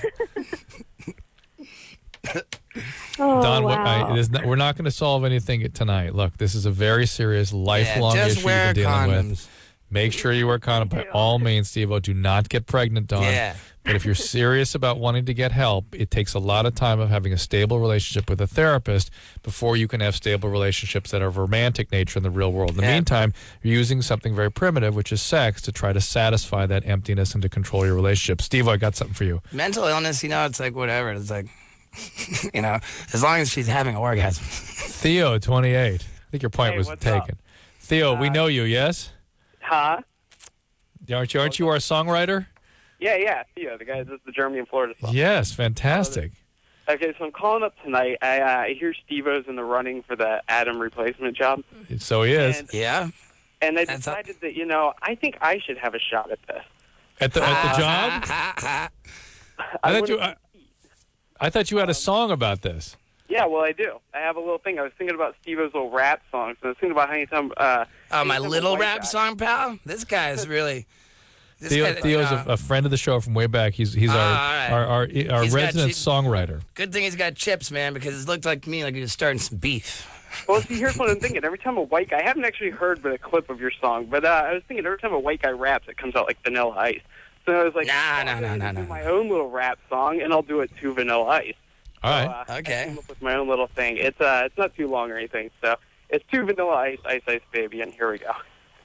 oh, Don, what, wow. I, it is not, we're not going to solve anything tonight. Look, this is a very serious, lifelong just issue wear you're dealing condoms. with. Make sure you wear condoms. By all means, Steve-O, do not get pregnant, Don. Yeah. But if you're serious about wanting to get help, it takes a lot of time of having a stable relationship with a therapist before you can have stable relationships that are of a romantic nature in the real world. In the Yeah. meantime, you're using something very primitive, which is sex, to try to satisfy that emptiness and to control your relationship. Steve, I got something for you. Mental illness, you know, it's like whatever. It's like, you know, as long as she's having orgasms. Theo, twenty-eight. I think your point Hey, was what's taken. up? Theo, we know you, yes? Huh? Aren't you, aren't you our songwriter? Yeah, yeah, Theo, the guy that's the Germany and Florida song. Yes, fantastic. Okay, so I'm calling up tonight. I, uh, I hear Steve-O's in the running for the Adam replacement job. So he is. And, Yeah. and I That's decided that, you know, I think I should have a shot at this. At the, at the job? I, I thought you, wouldn't- I, I thought you had a song about this. Yeah, well, I do. I have a little thing. I was thinking about Steve-O's little rap songs. And I was thinking about how anytime... Uh, Oh, my anytime a little white rap guy- song, pal? This guy is really... This Theo, guy, Theo's you know, a, a friend of the show from way back. He's he's Ah, our, all right. our our our He's got resident chi- songwriter. Good thing he's got chips, man, because it looked like me like he was starting some beef. Well, see, here's what I'm thinking. Every time a white guy... I haven't actually heard but a clip of your song, but uh, I was thinking every time a white guy raps, it comes out like Vanilla Ice. So I was like, Nah, I'm nah, nah, gonna nah, do nah. my own little rap song, and I'll do it to Vanilla Ice. All right. So, uh, Okay. I came up with my own little thing. It's uh, it's not too long or anything. So it's to Vanilla Ice, Ice Ice Baby, and here we go.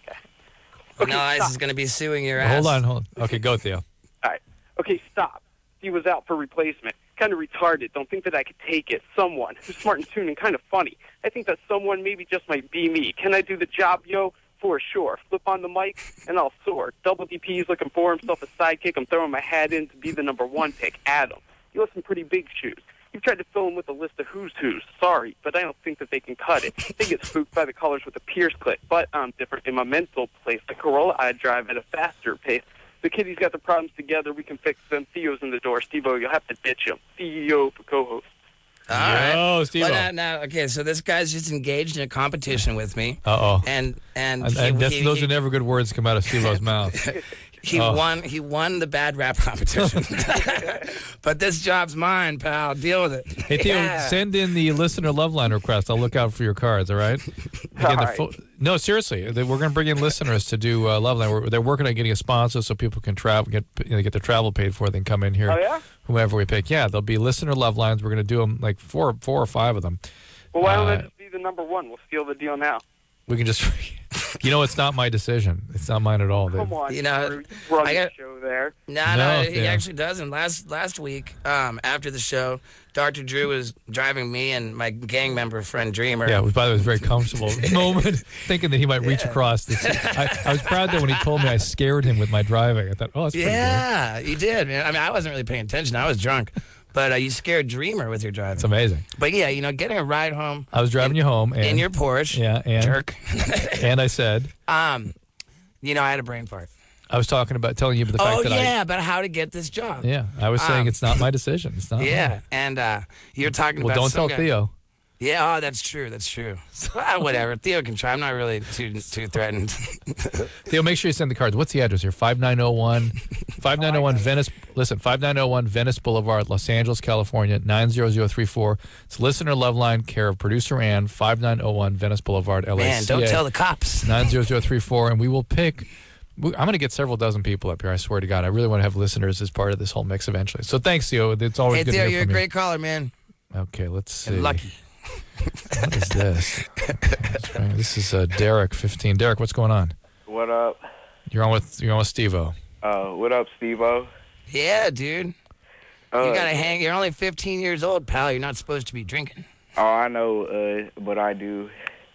Vanilla Ice is going to be suing your ass. Hold on, hold on. Okay, go, Theo. All right. Okay, stop. He was out for replacement. Kind of retarded. Don't think that I could take it. Someone who's smart and tuned and kind of funny. I think that someone maybe just might be me. Can I do the job, yo? For sure. Flip on the mic, and I'll soar. Double D P's looking for himself a sidekick. I'm throwing my hat in to be the number one pick. Adam. You have some pretty big shoes. You've tried to fill him with a list of who's who's. Sorry, but I don't think that they can cut it. They get spooked by the colors with a Pierce clip. But I'm different in my mental place. The Corolla I drive at a faster pace. The kiddies got the problems together. We can fix them. Theo's in the door. Steve-O, you'll have to ditch him. Theo for co-host. All right. Yo, Steve-O. Well, now, now, okay, so this guy's just engaged in a competition with me. Uh-oh. And and, And, he, and that's, he, those he, are never good words to come out of Steve-O's mouth. he Oh. won. He won the bad rap competition. But this job's mine, pal. Deal with it. Hey, Theo, Yeah. send in the listener love line request. I'll look out for your cards, all right? Again, the All right. fo- no, seriously. they- We're going to bring in listeners to do uh, love line. We're, they're working on getting a sponsor so people can travel, get you know, get their travel paid for. They can come in here. Oh, yeah? Whoever we pick. Yeah, there'll be listener love lines. We're going to do them like four, four or five of them. Well, why don't Uh, I just be the number one? We'll steal the deal now. We can just, you know, it's not my decision. It's not mine at all. They- Come on, You know, Drew. You run I the got- show there. No, No, no, he yeah. actually doesn't. Last last week, um, after the show, Doctor Drew was driving me and my gang member friend Dreamer. Yeah, it was, by the way, it was a very comfortable moment, thinking that he might reach across. This. I, I was proud that when he told me I scared him with my driving. I thought, oh, that's pretty good. Yeah, you did, man. I mean, I wasn't really paying attention. I was drunk. But uh, you scared Dreamer with your driving. It's amazing. But yeah, you know, getting a ride home. I was driving in, you home. And, in your Porsche. Yeah, and, jerk. and I said, um, you know, I had a brain fart. I was talking about telling you the fact Oh that yeah, I. about how to get this job. Yeah, I was saying Um, it's not my decision. It's not. Yeah, mine. and uh, you're talking Well, about. don't some tell guy- Theo. Yeah, oh, that's true. That's true. Ah, whatever. Theo can try. I'm not really too too threatened. Theo, make sure you send the cards. What's the address here? five nine zero one five nine zero one Venice. Listen, five nine zero one Venice Boulevard, Los Angeles, California, nine zero zero three four. It's listener love line, care of producer Ann, five nine zero one Venice Boulevard, L A. Man, don't tell the cops. nine zero zero three four, and we will pick. we- I'm going to get several dozen people up here. I swear to God, I really want to have listeners as part of this whole mix eventually. So thanks, Theo. It's always Hey good Theo, to hear you're a from great caller, man. you. Okay, let's see. And lucky. What is this? This is uh, Derek, fifteen. Derek, what's going on? What up? You're on with you're on with Steve-O. Uh, what up, Steve-O? Yeah, dude. Uh, you gotta hang. You're only fifteen years old, pal. You're not supposed to be drinking. Oh, I know, uh, but I do.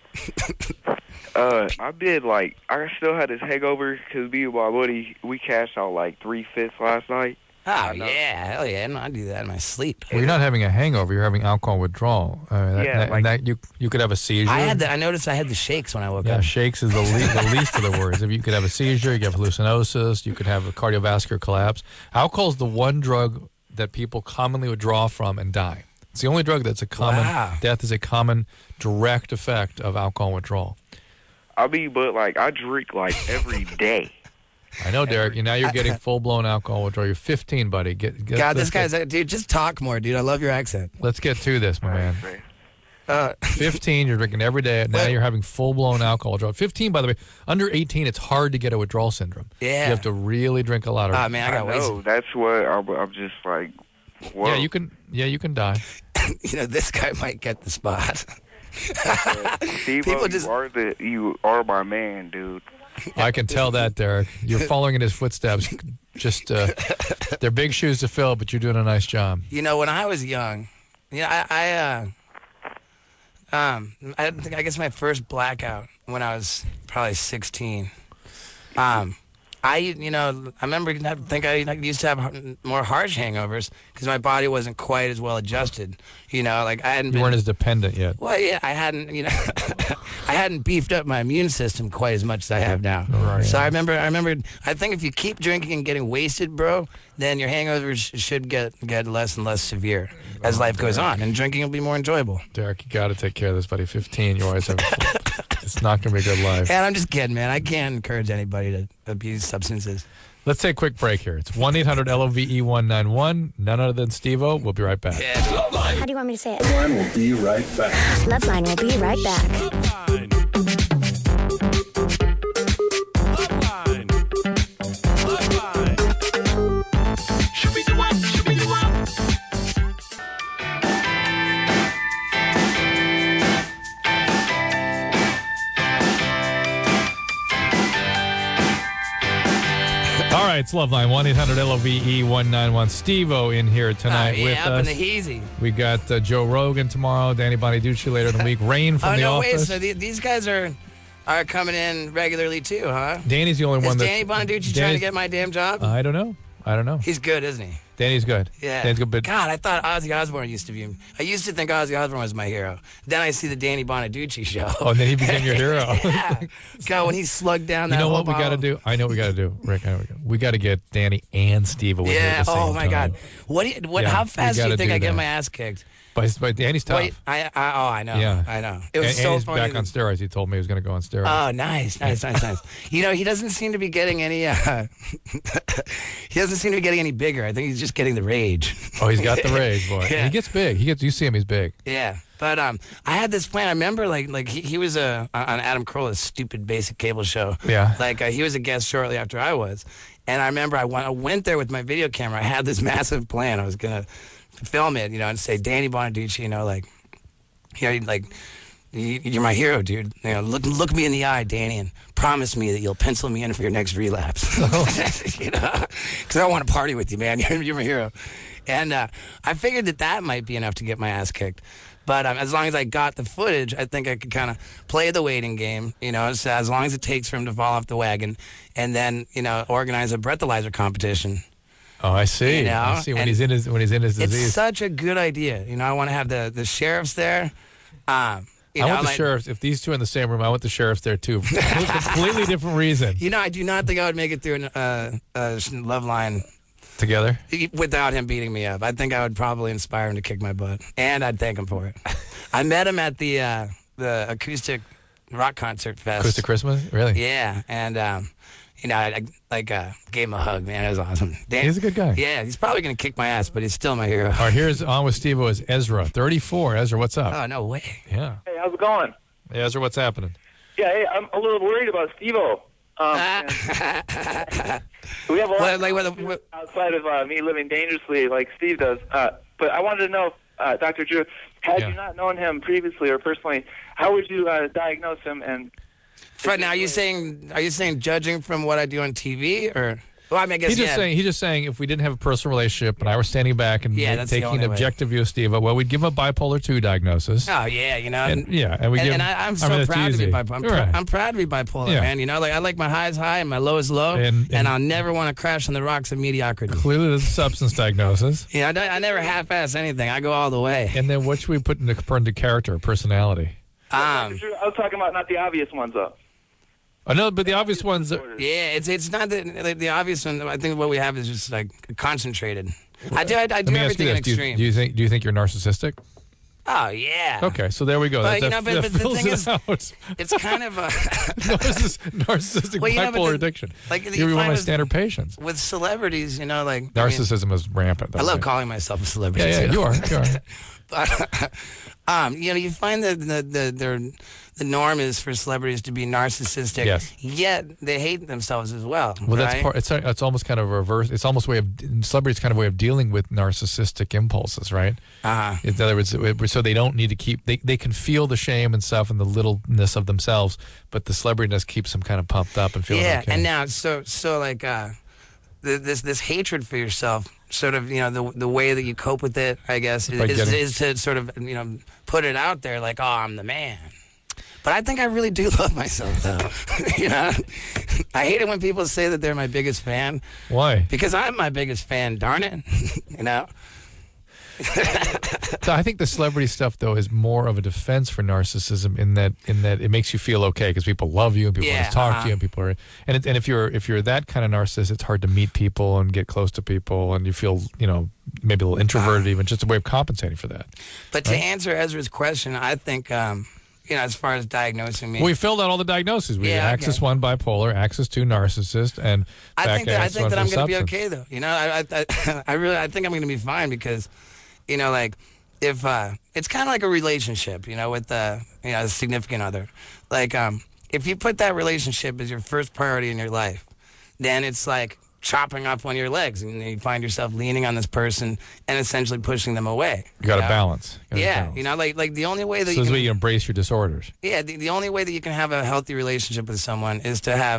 uh, I did, like, I still had this hangover because me and my buddy, we cashed out, like, three-fifths last night. Oh, yeah. Hell yeah. I do that in my sleep. Well, you're not having a hangover. You're having alcohol withdrawal. I mean, that, Yeah, that, like- and that you you could have a seizure. I had the, I noticed I had the shakes when I woke Yeah, up. shakes is the, le- the least of the worries. If you could have a seizure, you could have hallucinosis, you could have a cardiovascular collapse. Alcohol is the one drug that people commonly withdraw from and die. It's the only drug that's a common Wow. death is a common direct effect of alcohol withdrawal. I mean, but, like, I drink, like, every day. I know, Derek. You now you're getting full blown alcohol withdrawal. You're fifteen, buddy. Get, get God, let's this guy's get, a, dude. Just talk more, dude. I love your accent. Let's get to this, my man. Uh, fifteen, you're drinking every day. Now you're having full blown alcohol withdrawal. fifteen, by the way, under eighteen, it's hard to get a withdrawal syndrome. Yeah. You have to really drink a lot of. Ah, man, I got I know, that's what I'm, I'm just like, whoa. Yeah, you can. Yeah, you can die. You know, this guy might get the spot. Steve-O, People you just- are the, you are my man, dude. I can tell that, Derek. You're following in his footsteps. Just, uh, they're big shoes to fill, but you're doing a nice job. You know, when I was young, you know, I, I uh, um, I think I guess my first blackout when I was probably sixteen. Um, I, you know, I remember I think I used to have more harsh hangovers because my body wasn't quite as well adjusted. You know, like I hadn't. You been, weren't as dependent yet. Well, yeah, I hadn't, you know, I hadn't beefed up my immune system quite as much as I have now. Right. So I remember, I remember, I think if you keep drinking and getting wasted, bro, then your hangovers sh- should get get less and less severe as life goes on, and drinking will be more enjoyable. Derek, you got to take care of this, buddy. fifteen, you always have. It's not going to be a good life. And I'm just kidding, man. I can't encourage anybody to abuse substances. Let's take a quick break here. It's one eight hundred L O V E one nine one. None other than Steve-O. We'll be right back. How do you want me to say it? Line will be right back. Loveline will be right back. Tonight's Love Line, one eight hundred L O V E one nine one. Steve-O in here tonight Uh, yeah, with up us. in the heezy. We got uh, Joe Rogan tomorrow, Danny Bonaducci later in the week, Rain from oh, The no, Office. wait, so the, these guys are are coming in regularly too, huh? Danny's the only Is one that... Danny Bonaducci trying to get my damn job? I don't know. I don't know. He's good, isn't he? Danny's good. Yeah. Danny's good, but God, I thought Ozzy Osbourne used to be. I used to think Ozzy Osbourne was my hero. Then I see the Danny Bonaducci show. Oh, and then he became your hero. Yeah. God, when he slugged down that you know whole what we got to bottle. do? I know what we got to do, Rick. I know what we got we got to get Danny and Steve with Yeah. at the same Oh my time. God. What? Do you, what? Yeah, how we fast do you gotta think do I get that. my ass kicked? But, but Danny's tough. Wait, I, I, oh, I know. Yeah. I know. It was and, so and he's funny. back that- on steroids. He told me he was going to go on steroids. Oh, nice, nice, nice, nice. You know, he doesn't seem to be getting any. Uh, he doesn't seem to be getting any bigger. I think he's just getting the rage. Oh, he's got the rage, boy. Yeah. He gets big. He gets. You see him, he's big. Yeah, but um, I had this plan. I remember, like, like he, he was uh, on Adam Carolla's stupid basic cable show. Yeah. Like uh, he was a guest shortly after I was, and I remember I went, I went there with my video camera. I had this massive plan. I was gonna film it, you know, and say Danny Bonaducci, you know, like, you know, like. You- You're my hero, dude. You know, look, look me in the eye, Danny, and promise me that you'll pencil me in for your next relapse. you know, because I want to party with you, man. You're, you're my hero. And uh, I figured that that might be enough to get my ass kicked. But um, as long as I got the footage, I think I could kind of play the waiting game. You know, so as long as it takes for him to fall off the wagon, and then you know, organize a breathalyzer competition. Oh, I see. You know, I see when and he's in his when he's in his It's disease. such a good idea. You know, I want to have the the sheriffs there. Um, you I know, want the like- sheriffs. If these two in the same room, I want the sheriffs there too. For a completely different reason. You know, I do not think I would make it through an uh, uh, love line Together. without him beating me up. I think I would probably inspire him to kick my butt, and I'd thank him for it. I met him at the uh, the acoustic rock concert fest. Acoustic Christmas, really? Yeah, and um, you know, I, I like uh, gave him a hug. Man, it was awesome. Dan- He's a good guy. Yeah, he's probably gonna kick my ass, but he's still my hero. All right, here's on with Steve-O is Ezra, thirty-four. Ezra, what's up? Oh no way. Yeah. Hey, how's it going? Hey, Ezra, what's happening? Yeah, hey, I'm a little worried about Steve-O. Um, and we have a lot What- of like, what- conversations outside of uh, me living dangerously like Steve does. Uh, but I wanted to know, uh, Doctor Drew, had Yeah. you not known him previously or personally, how would you uh, diagnose him? And Fred, now are you saying are you saying judging from what I do on T V or? Well, I mean, I guess He's just yeah. saying. He's just saying. If we didn't have a personal relationship and I were standing back and Yeah, that's the taking an only way. objective view of Steve-O, well, we'd give him a bipolar two diagnosis. Oh yeah, you know. And- yeah, and we and, give- and I, I'm I so mean, that's proud to be easy. bipolar. I'm, pr- Right. I'm proud to be bipolar, Yeah. man. You know, like I like my highs high and my lows low, And- and, and- I'll never want to crash on the rocks of mediocrity. Clearly, there's a substance diagnosis. Yeah, I, don't- I never half-ass anything. I go all the way. And then what should we put into, into character, personality? Um, Drew, I was talking about not the obvious ones, though. I know, but the obvious ones. Are, yeah, it's it's not the, the the obvious one. I think what we have is just like concentrated. I do I, I let do me ask you everything in this: do you, extreme. do you think do you think you're narcissistic? Oh yeah. Okay, so there we go. But, that you that, know, but- that but the fills thing it is, out. It's kind of a Narcissus, narcissistic Well, you know, but bipolar the- addiction. like, You're you one of find my with- standard patients. with celebrities. You know, like I mean, Narcissism is rampant. Though, I love right? calling myself a celebrity. Yeah, yeah, too. you are. You are. But um, you know, you find that the the the, the norm is for celebrities to be narcissistic. Yes. Yet they hate themselves as well. Well, that's right? part. It's it's almost kind of a reverse. It's almost a way of celebrities kind of way of dealing with narcissistic impulses, right? Uh-huh. In other words, it- so they don't need to keep. They they can feel the shame and stuff and the littleness of themselves, but the celebrityness keeps them kind of pumped up and feeling Yeah, okay. and now so so like uh, th- this this hatred for yourself, sort of you know the the way that you cope with it, I guess, is, By is, getting- is to sort of you know put it out there like, oh, I'm the man. But I think I really do love myself, though. you know, I hate it when people say that they're my biggest fan. Why? Because I'm my biggest fan. Darn it, you know. So I think the celebrity stuff though is more of a defense for narcissism in that in that it makes you feel okay because people love you and people want Yeah, to talk uh-huh. to you and people are and it, and if you're if you're that kind of narcissist, it's hard to meet people and get close to people and you feel you know maybe a little introverted even just a way of compensating for that. But to Right. answer Ezra's question, I think um, you know as far as diagnosing me, Well, we filled out all the diagnoses. We Yeah, had okay. Axis one bipolar, Axis two narcissist, and I back think that I Axis think one that for I'm going to be substance. okay though. You know, I I, I, I really I think I'm going to be fine because, you know, like if uh, it's kind of like a relationship, you know, with uh, you know a significant other. Like um, if you put that relationship as your first priority in your life, then it's like chopping off one of your legs, and you find yourself leaning on this person and essentially pushing them away. You got to know? balance. You gotta Yeah, balance. you know, like like the only way that So you this is can, where you embrace your disorders. yeah, the, the only way that you can have a healthy relationship with someone is to have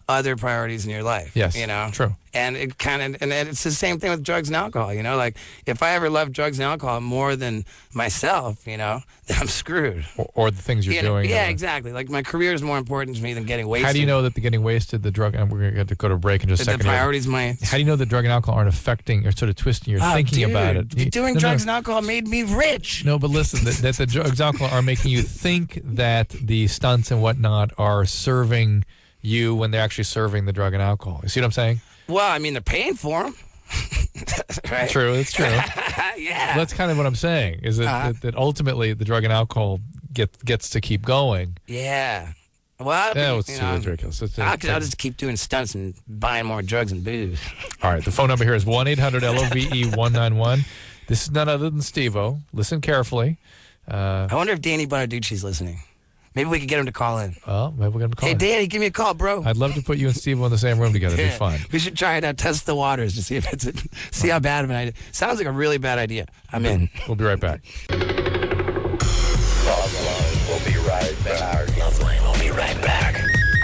other priorities in your life. Yes, you know, true. And it kind of, and it's the same thing with drugs and alcohol. You know, like if I ever love drugs and alcohol more than myself, you know, then I'm screwed. Or, or the things you're You know, doing. yeah, or- exactly. Like my career is more important to me than getting wasted. How do you know that the getting wasted, the drug, and we're going to have to go to a break in just a That the second. here. priorities might- How do you know that drug and alcohol aren't affecting or sort of twisting your Oh, thinking dude, about it? You- Doing no, drugs no. and alcohol made me rich. No, but listen, that, that the drugs and alcohol are making you think that the stunts and whatnot are serving you when they're actually serving the drug and alcohol. You see what I'm saying? Well, I mean, they're paying for them. Right? True, it's true. Yeah. That's kind of what I'm saying, is that, Uh-huh. that, that ultimately the drug and alcohol get, gets to keep going. Yeah. Well, That I- was you too know, ridiculous. It's- I'll, it's- I'll just keep doing stunts and buying more drugs and booze. All right, the phone number here is one eight hundred L O V E one nine one. This is none other than Steve-O. Listen carefully. Uh, I wonder if Danny Bonaducci's listening. Maybe we could get him to call in. Oh, maybe we're going to call Hey, him. Danny, give me a call, bro. I'd love to put you and Steve-O in the same room together. It'd be Yeah. fun. We should try it out, test the waters to see if it's a, see how bad of an idea. Sounds like a really bad idea. I'm in. We'll be right back. We'll be right back. Loveline will be right back.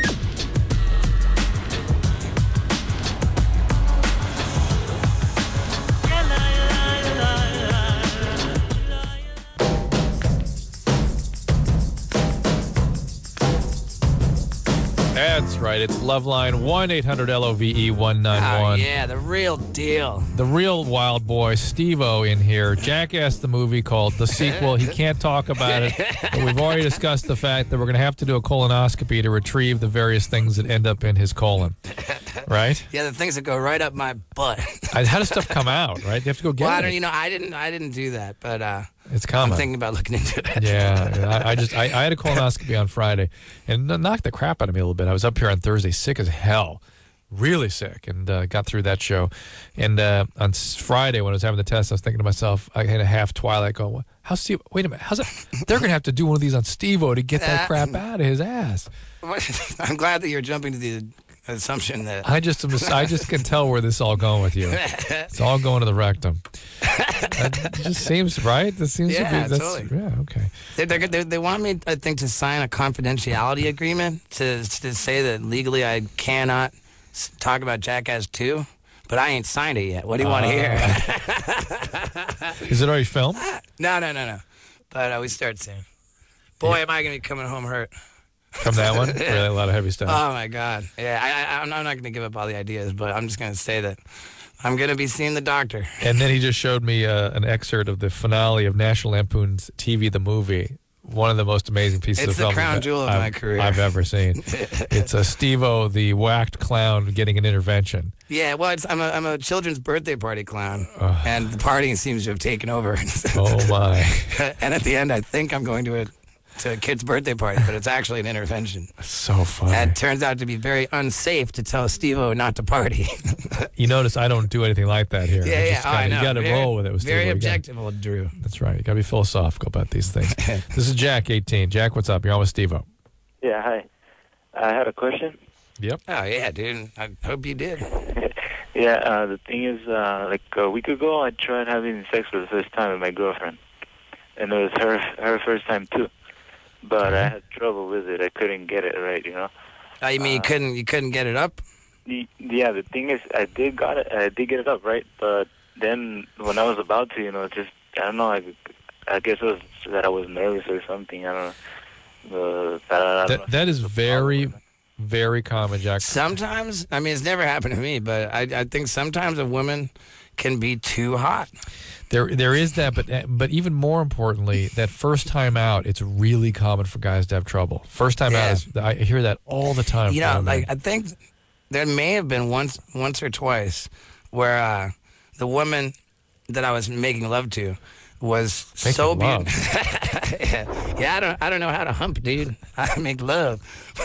That's right. It's Loveline, one eight hundred L O V E one nine one. Oh, yeah, the real deal. The real wild boy, Steve-O, in here. Jackass the movie called The Sequel. He can't talk about it, but we've already discussed the fact that we're going to have to do a colonoscopy to retrieve the various things that end up in his colon. Right? Yeah, the things that go right up my butt. I- How does stuff come out, right? You have to go get well, I it. don't, you know, I didn't, I didn't do that, but uh, It's common. I'm thinking about looking into it. Yeah, I, I just I, I had a colonoscopy on Friday, and it knocked the crap out of me a little bit. I was up here on Thursday, sick as hell, really sick, and uh, got through that show. And uh, on s- Friday, when I was having the test, I was thinking to myself, I had a half Twilight going, "What- "How's Steve? Wait a minute, how's it? They're gonna have to do one of these on Steve-O to get that crap out of his ass." I'm glad that you're jumping to the assumption that I just I just can tell where this is all going with you. It's all going to the rectum. It just seems right. This seems Yeah, to be. That's, totally. Yeah. Okay. They, they, they, they want me, I think, to sign a confidentiality agreement to to say that legally I cannot s- talk about Jackass two, but I ain't signed it yet. What do you want to hear? Is it already filmed? no, no, no, no. But uh, we start soon. Boy, am I going to be coming home hurt. From that one? Yeah. Really, a lot of heavy stuff. Oh, my God. Yeah, I, I, I'm I'm not going to give up all the ideas, but I'm just going to say that I'm going to be seeing the doctor. And then he just showed me uh, an excerpt of the finale of National Lampoon's T V The Movie. One of the most amazing pieces It's of the film crown that jewel of I've, my career. I've ever seen. It's a Steve-O, the whacked clown, getting an intervention. Yeah, well, it's, I'm, a, I'm a children's birthday party clown, and the partying seems to have taken over. Oh, my. And at the end, I think I'm going to a, to a kid's birthday party, but it's actually an intervention. So funny. And it turns out to be very unsafe to tell Steve-O not to party. You notice I don't do anything like that here. Yeah, I yeah, just oh, gotta- I know. You got to Very- roll with it. With very Steve-O. You gotta- objective, Drew. That's right. You got to be philosophical about these things. This is Jack, eighteen. Jack, what's up? You're on with Steve-O. Yeah, hi. I had a question. Yep. Oh, yeah, dude. I hope you did. Yeah, uh, the thing is, uh, like a week ago, I tried having sex for the first time with my girlfriend, and it was her her first time too. But I had trouble with it. I couldn't get it right, you know. Oh, you mean you couldn't you couldn't get it up? Y- Yeah, the thing is, I did got it. I did get it up right, but then when I was about to, you know, just I don't know. I, I guess it was that I was nervous or something. I don't know. Uh, that, I don't know. That, that is very, very common, Jack. Sometimes, I mean, it's never happened to me, but I, I think sometimes a woman can be too hot. There, there is that, but but even more importantly, that first time out, it's really common for guys to have trouble. First time Yeah. out, is, I hear that all the time. You from know, women. like I think there may have been once, once or twice, where uh, the woman that I was making love to was Making so love? beautiful. yeah. yeah, I don't, I don't know how to hump, dude. I make love,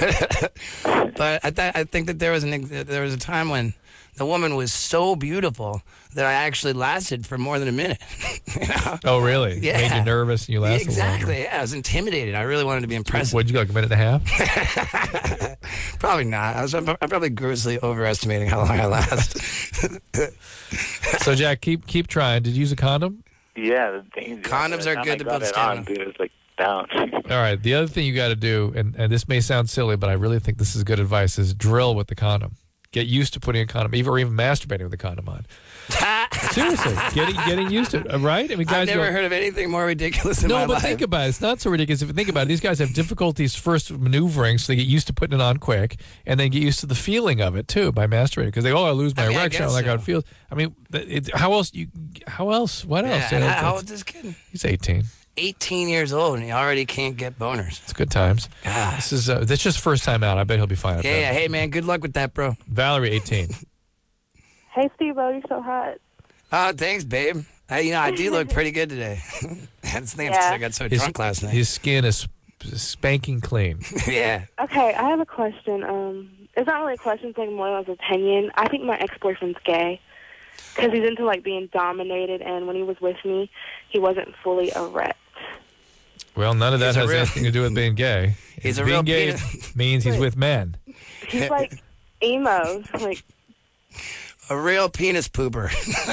but I, th- I think that there was an, ex- there was a time when the woman was so beautiful that I actually lasted for more than a minute. you know? Oh, really? Yeah. Made you nervous and you lasted Exactly. longer. Yeah, I was intimidated. I really wanted to be impressive. What'd you go, like a minute and a half? Probably not. I was. I'm probably grossly overestimating how long I last. So, Jack, keep keep trying. Did you use a condom? Yeah, the thing is, Condoms by are the time good I to got build it stamina. on, dude, it was like down. All right. The other thing you got to do, and, and this may sound silly, but I really think this is good advice, is drill with the condom. Get used to putting a condom, even or even masturbating with a condom on. Seriously, getting getting used to it, right? I mean, guys I've never go, heard of anything more ridiculous in no, my but life. think about it. It's not so ridiculous if you think about it. These guys have difficulties first maneuvering, so they get used to putting it on quick, and then get used to the feeling of it too by masturbating. Because they, oh, I lose my I mean, I erection, I guess like how it so. feels. I mean, it's, how else? You, how else? What else? Yeah, You know, and how it's- old is this kid? He's eighteen. eighteen years old, and he already can't get boners. It's good times. God. This is uh, that's just first time out. I bet he'll be fine. at Yeah, that. yeah. Hey, man, good luck with that, bro. Valerie, eighteen. Hey, Steve-O, you're so hot. Oh, thanks, babe. I, you know, I do look pretty good today. That's the thing, Yeah. I got so His, drunk last night. his skin is sp- spanking clean. Yeah. Okay, I have a question. Um, it's not really a question, it's like more of an opinion. I think my ex-boyfriend's gay because he's into, like, being dominated, and when he was with me, he wasn't fully erect. Well, none of that He's a has real- anything to do with being gay. He's a being real gay penis. means he's with men. He's, like, emo. Like, A real penis pooper.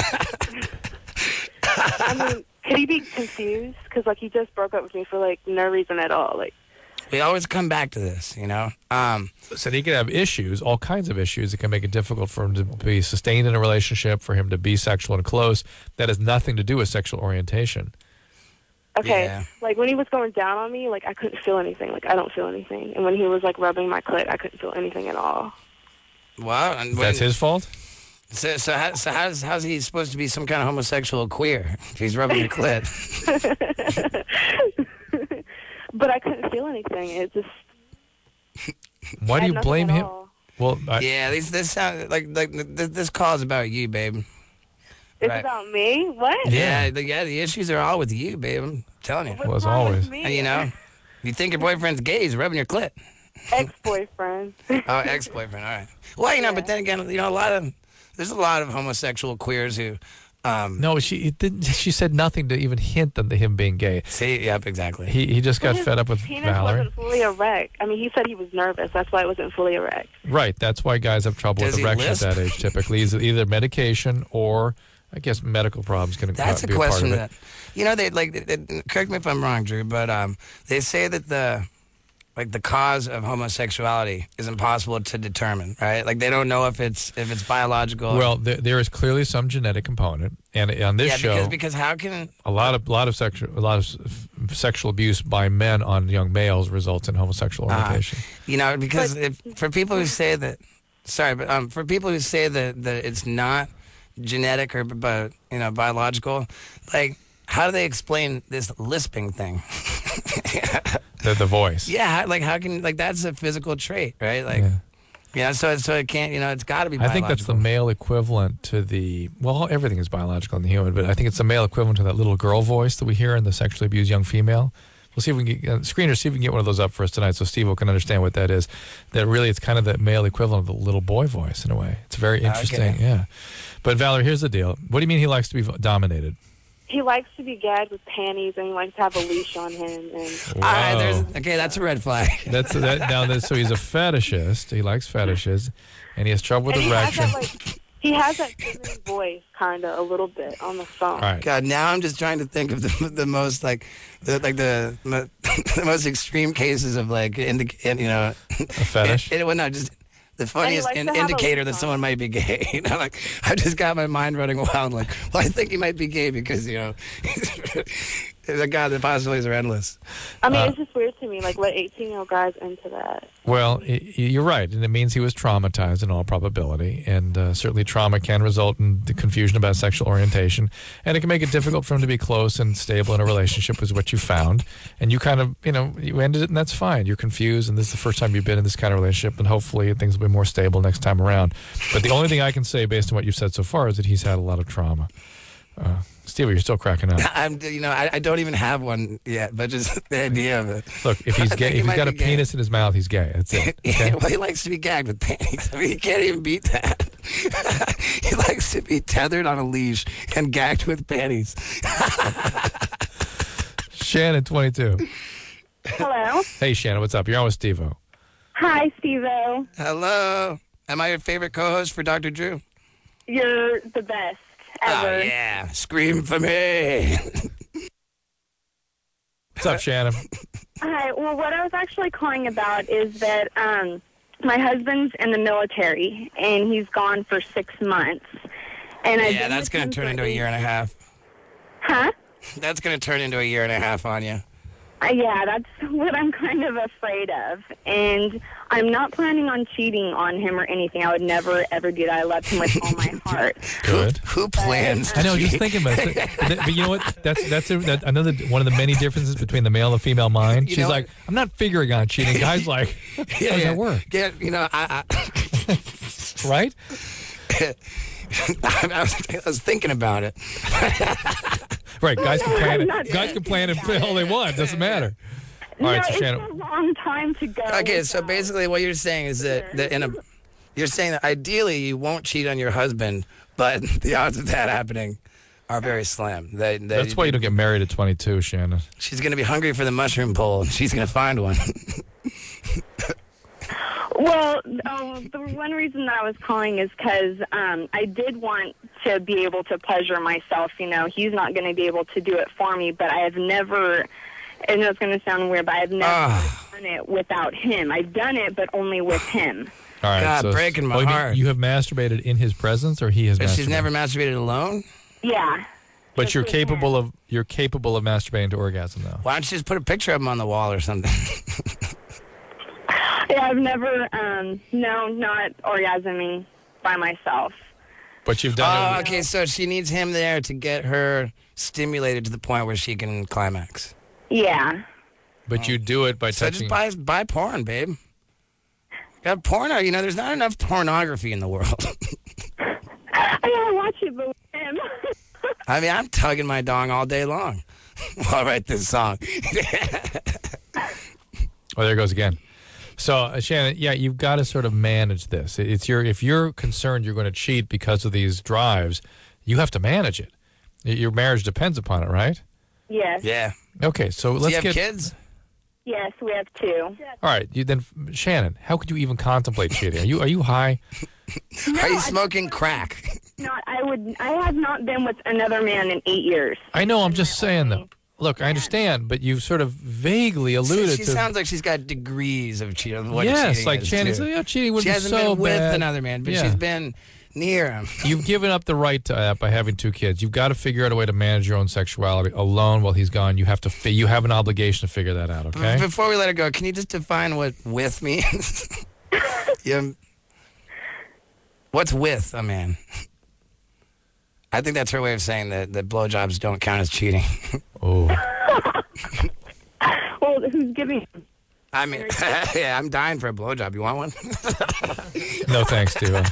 I mean, could he be confused? Because, like, he just broke up with me for, like, no reason at all. Like, We always come back to this, you know? Um, So he could have issues, all kinds of issues that can make it difficult for him to be sustained in a relationship, for him to be sexual and close. That has nothing to do with sexual orientation. okay, Yeah. like, when he was going down on me, like, I couldn't feel anything. Like, I don't feel anything. And when he was, like, rubbing my clit, I couldn't feel anything at all. well, and when, That's his fault? So, so, how, so how's, how's he supposed to be some kind of homosexual queer if he's rubbing your clit? But I couldn't feel anything. It just... Why I do had you nothing blame at him? all. Well, I, Yeah, these, this sound like like this, this call is about you, babe. It's Right. about me? What? Yeah, the, yeah, the issues are all with you, babe. I'm telling you. well, as always. Me? And, you know, you think your boyfriend's gay, he's rubbing your clit. Ex-boyfriend. Oh, ex-boyfriend. All right. Well, you know, but then again, you know, a lot of there's a lot of homosexual queers who. Um, No, she it didn't. She said nothing to even hint at him being gay. See, yep, exactly. He he just got His fed up with penis Valerie. wasn't fully erect. I mean, he said he was nervous. That's why it wasn't fully erect. Right. That's why guys have trouble Does with he erection at lisp? that age. Typically, either, either medication or I guess medical problems can That's uh, a be a part question of it. that, you know, they like. They, they- correct me if I'm wrong, Drew, but um, they say that the like the cause of homosexuality is impossible to determine, right? Like they don't know if it's if it's biological. Well, there, there is clearly some genetic component, and on this yeah, show, because because how can a lot of lot of sexual a lot of s- sexual abuse by men on young males results in homosexual Uh, orientation. you know, because if, for people who say that, sorry, but um, for people who say that, that it's not genetic or but you know biological, like how do they explain this lisping thing? the, the voice. Yeah, how, like how can like that's a physical trait, right? Like, Yeah. you know, so so it can't, you know, it's got to be. I think that's the biological. male equivalent to the well, everything is biological in the human, but I think it's the male equivalent to that little girl voice that we hear in the sexually abused young female. We'll see if we can get uh, screeners. See if we can get one of those up for us tonight, so Steve can understand what that is. That really, it's kind of the male equivalent of the little boy voice in a way. It's very interesting, Okay. yeah. But Valerie, here's the deal. What do you mean he likes to be dominated? He likes to be gagged with panties, and he likes to have a leash on him. And All right, Wow. there's, okay, that's a red flag. That's that now. That, so he's a fetishist. He likes fetishes, and he has trouble with and he has erection. that, like, he has that feminine voice, kind of, a little bit on the phone. All right. God, now I'm just trying to think of the the most like the like the the most extreme cases of like indic- you know A fetish. It, it, well, no, just the funniest likes in, to have a indicator leash that on. someone might be gay. You know, like I just got my mind running wild. Like, well, I think he might be gay because you know, the God, the possibilities are endless. I mean, Uh, it's just weird to me. Like, what eighteen-year-old guys into that? Well, i- you're right, and it means he was traumatized in all probability, and uh, certainly trauma can result in the confusion about sexual orientation, and it can make it difficult for him to be close and stable in a relationship, is what you found, and you kind of, you know, you ended it, and that's fine. You're confused, and this is the first time you've been in this kind of relationship, and hopefully things will be more stable next time around. But the only thing I can say, based on what you've said so far, is that he's had a lot of trauma. Uh, Steve, you're still cracking up. I'm, you know, I, I don't even have one yet, but just the idea of it. Look, if he's I gay, think he if he's might got a be gay. penis in his mouth, he's gay. That's it. Okay? Well, he likes to be gagged with panties. I mean, he can't even beat that. He likes to be tethered on a leash and gagged with panties. Shannon, twenty-two. Hello. Hey, Shannon, what's up? You're on with Steve-O. Hi, Steve-O. Hello. Am I your favorite co-host for Doctor Drew? You're the best ever. Oh, yeah. Scream for me. What's up, Shannon? Hi. Well, what I was actually calling about is that um, my husband's in the military, and he's gone for six months. And I've Yeah, been that's with going him to turn for into a eight- year and a half. Huh? That's going to turn into a year and a half on you. Uh, yeah, that's what I'm kind of afraid of. And I'm not planning on cheating on him or anything. I would never, ever do that. I love him with all my heart. Good. Who plans? I know. Just thinking about it. But, but you know what? That's that's a, that, another one of the many differences between the male and the female mind. You She's know- like, I'm not figuring on cheating. Guys like, how does yeah, yeah. that work? Yeah, you know, I... I Right? I, was, I was thinking about it. Right. Guys can plan I'm it. not Guys can plan it all they want. Doesn't matter. All no, right, so it's Shannon. a long time to go. Okay, so basically what you're saying is that, that in a... You're saying that ideally you won't cheat on your husband, but the odds of that happening are very slim. That, that That's why you don't get married at twenty-two, Shannon. She's going to be hungry for the mushroom bowl, and she's going to find one. Well, oh, the one reason that I was calling is because um, I did want to be able to pleasure myself. You know, he's not going to be able to do it for me, but I have never, I know it's going to sound weird, but I've never Ah. done it without him. I've done it, but only with him. All right. God, so, breaking my oh, you mean heart. You have masturbated in his presence, or he has But masturbated? she's never masturbated alone? Yeah. But you're capable of you're capable of masturbating to orgasm, though. Why don't you just put a picture of him on the wall or something? Yeah, I've never, um, no, not orgasming by myself. But you've done Oh, it. okay, so she needs him there to get her stimulated to the point where she can climax. Yeah. But you do it by So touching. just buy, buy porn, babe. Got porn, you know, there's not enough pornography in the world. I gotta watch it, but with him. I mean, I'm tugging my dong all day long while I write this song. Oh, there it goes again. So, uh, Shannon, yeah, you've got to sort of manage this. It- It's your if you're concerned you're going to cheat because of these drives, you have to manage it. Y- Your marriage depends upon it, right? Yes. Yeah. Okay, so Do let's you have get. kids? Yes, we have two. All right, you then, Shannon. How could you even contemplate cheating? Are you are you high? Are you smoking crack? Not, I would. I have not been with another man in eight years. I know. I'm just saying though. Look, I understand, but you've sort of vaguely alluded She to. sounds like she's got degrees of cheating. What Yes, cheating like is, Channing too. said, yeah, cheating would She be hasn't so been with bad. another man, but Yeah. she's been near him. You've given up the right to that by having two kids. You've got to figure out a way to manage your own sexuality alone while he's gone. You have to. Fi- you have an obligation to figure that out. Okay. B- Before we let it go, can you just define what with means? Yeah. What's with a man? I think that's her way of saying that, that blowjobs don't count as cheating. Oh. Well, who's giving? I mean, yeah, I'm dying for a blowjob. You want one? No thanks, Steve.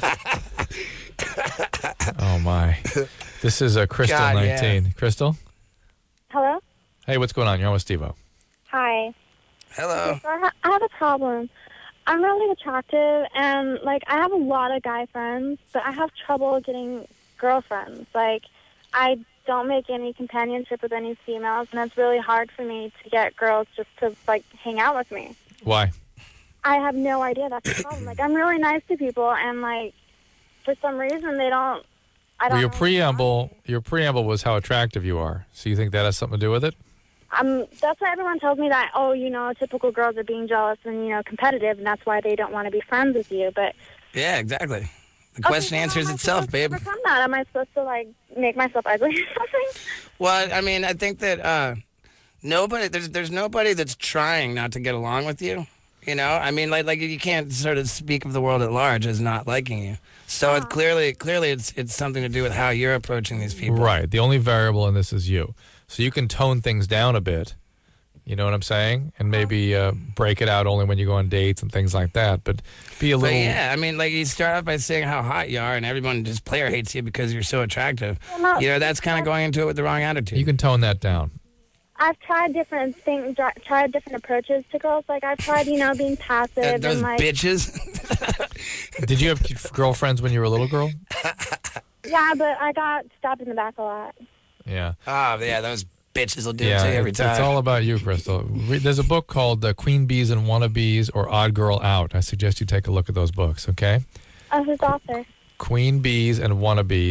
Oh my. This is a Crystal God, yeah. nineteen. Crystal. Hello? Hey, what's going on? You're on with Steve-O. Hi. Hello. So I, ha- I have a problem. I'm really attractive, and, like, I have a lot of guy friends, but I have trouble getting girlfriends. Like, I don't make any companionship with any females, and it's really hard for me to get girls just to, like, hang out with me. Why? I have no idea. That's the problem. Like, I'm really nice to people, and, like, for some reason, they don't... I Well, don't your know. preamble, your preamble was how attractive you are. So you think that has something to do with it? Um, that's why everyone tells me that, oh, you know, typical girls are being jealous and, you know, competitive, and that's why they don't want to be friends with you. But Yeah, exactly. The question okay, answers how am I itself, supposed babe. to overcome that? Am I supposed to, like, make myself ugly or something? Well, I mean, I think that uh, nobody there's there's nobody that's trying not to get along with you. You know, I mean, like like you can't sort of speak of the world at large as not liking you. So it clearly clearly it's it's something to do with how you're approaching these people. Right. The only variable in this is you. So you can tone things down a bit. You know what I'm saying? And maybe uh, break it out only when you go on dates and things like that. But be a But little. yeah, I mean, like you start off by saying how hot you are, and everyone just player hates you because you're so attractive. Well, no, You know, that's kind of going into it with the wrong attitude. You can tone that down. I've tried different things, dri- tried different approaches to girls. Like, I've tried, you know, being passive Th- those and, like... bitches. Did you have girlfriends when you were a little girl? Yeah, but I got stabbed in the back a lot. Yeah. Oh, yeah, those bitches will do yeah, it to you every it's, time. it's all about you, Crystal. Re- There's a book called uh, Queen Bees and Wannabes or Odd Girl Out. I suggest you take a look at those books, okay? Oh, who's the author? Queen Bees and Wannabes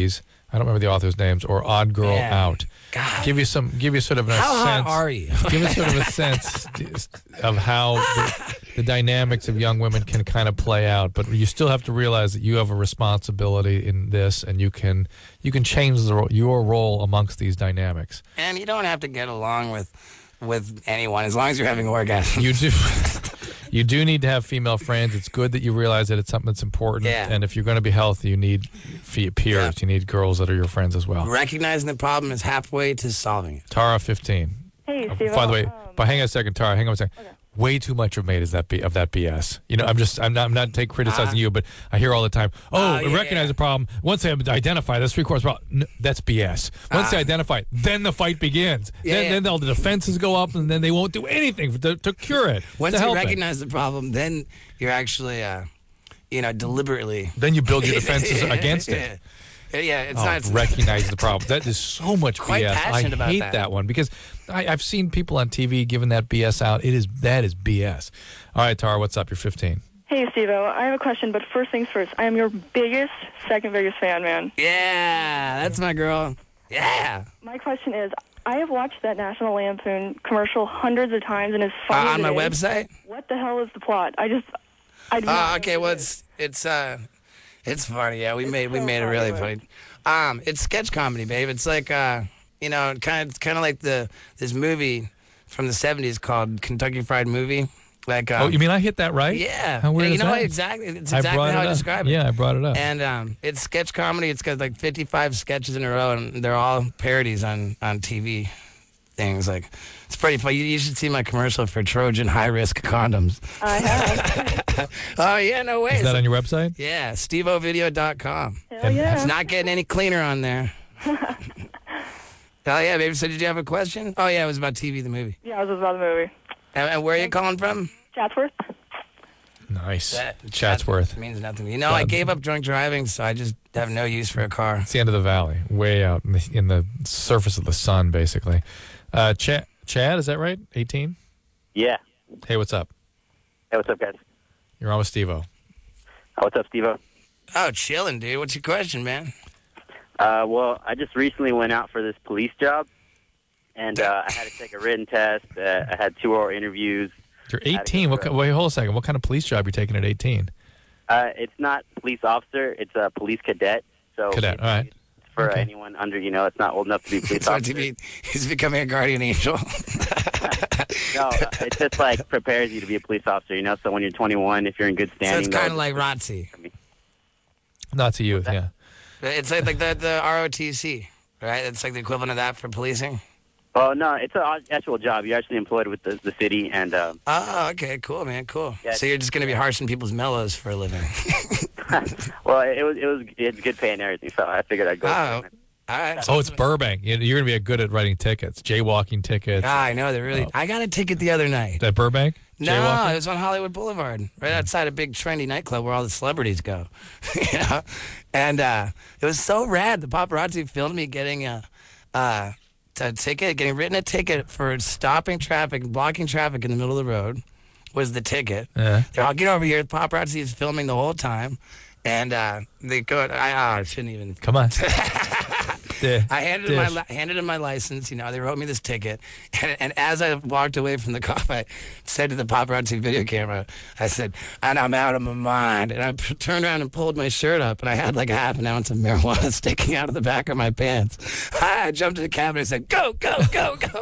I don't remember the authors' names, or Odd Girl Man. Out. God. Give you some, give you sort of a How hot sense. are you? Give you sort of a sense of how the, the dynamics of young women can kind of play out. But you still have to realize that you have a responsibility in this, and you can you can change the, ro- your role amongst these dynamics. And you don't have to get along with with anyone as long as you're having orgasms. You do. You do need to have female friends. It's good that you realize that it's something that's important. Yeah. And if you're going to be healthy, you need fe- peers. Yeah. You need girls that are your friends as well. Recognizing the problem is halfway to solving it. Tara, fifteen. Hey, Uh, Steve. By the way, but hang on a second, Tara. Hang on a second. Way too much of made is that B, of that B S. You know, I'm just, I'm not, I'm not take criticizing Uh, you, but I hear all the time. Oh, uh, yeah, recognize yeah. the problem. Once they identify, that's three quarters problem. No, that's B S. Once Uh, they identify, then the fight begins. Yeah, then, yeah. then all the defenses go up, and then they won't do anything to, to cure it. Once to you help it. recognize the problem, then you're actually, uh, you know, deliberately. Then you build your defenses against it. Yeah. Yeah, it's oh, not. recognize the problem. That is so much Quite B S. passionate I about hate that. that. one because I, I've seen people on T V giving that B S out. It is that is B S. All right, Tara, what's up? You're fifteen. Hey, Steve. I have a question, but first things first. I am your biggest, second biggest fan, man. Yeah, that's my girl. Yeah. My question is, I have watched that National Lampoon commercial hundreds of times, and as Uh, funny as on it my is, website. what the hell is the plot? I just, I do not Uh, know okay, what well it is. it's it's uh, it's funny. Yeah, we made we made it really funny. Um, it's sketch comedy, babe. It's like uh, you know, kind of kind of like the this movie from the seventies called Kentucky Fried Movie. Like, um, oh, you mean I hit that right? Yeah. How weird you is know that? what, exactly. It's I exactly brought how it I up. describe it. Yeah, I brought it up. And um, it's sketch comedy. It's got like fifty-five sketches in a row, and they're all parodies on, on T V things. Like, it's pretty funny. You, you should see my commercial for Trojan high risk condoms. I have. Oh yeah, no way. Is that on your website? Yeah, steve o video dot com. Hell yeah. It's not getting any cleaner on there. Hell yeah, baby. So did you have a question? Oh yeah, it was about T V, the movie. Yeah, it was about the movie. And, and where are you calling from? Chatsworth. Nice. That- Chatsworth. That means nothing. You know, I gave up drunk driving, so I just have no use for a car. It's the end of the valley, way out in the, in the surface of the sun, basically. Uh, Chad, Chad, is that right? eighteen? Yeah. Hey, what's up? Hey, what's up, guys? You're on with Steve-O. Oh, what's up, Steve-O? Oh, chilling, dude. What's your question, man? Uh, well, I just recently went out for this police job, and uh, I had to take a written test. Uh, I had two oral interviews. You're eighteen. What? ki- Wait, hold a second. What kind of police job are you taking at eighteen? Uh, it's not police officer. It's a police cadet. So Cadet. All right. for Okay. anyone under, you know, it's not old enough to be a police It's on officer. T V. He's becoming a guardian angel. No, uh, it just like prepares you to be a police officer. You know, so when you're twenty-one, if you're in good So standing, it's kind of they'll- like R O T C. Nazi youth, yeah. It's like, like the, the R O T C, right? It's like the equivalent of that for policing. Oh no, it's an actual job. You're actually employed with the, the city, and uh, Oh, okay, cool, man, cool. Yeah. So you're just going to be harshing people's mellows for a living. well, it was it was it's good pay and everything. So I figured I'd go. Oh, all right. Oh, it's Burbank. You- You're going to be good at writing tickets, jaywalking tickets. Ah, I know, they're really... I got a ticket the other night. At Burbank? No, Jaywalking? it was on Hollywood Boulevard, right outside a big trendy nightclub where all the celebrities go. you know, and uh, it was so rad. The paparazzi filmed me getting a, uh, a ticket, getting written a ticket for stopping traffic, blocking traffic in the middle of the road. Was the ticket? Yeah. They're all get over here. The paparazzi is filming the whole time, and uh, they go. I, oh, I shouldn't even. Come on. I handed him my Dish. li- handed him my license. You know, they wrote me this ticket, and, and as I walked away from the cop, I said to the paparazzi video camera, I said, "And I'm out of my mind." And I p- turned around and pulled my shirt up, and I had like a half an ounce of marijuana sticking out of the back of my pants. I jumped to the cabin and said, "Go, go, go, go!"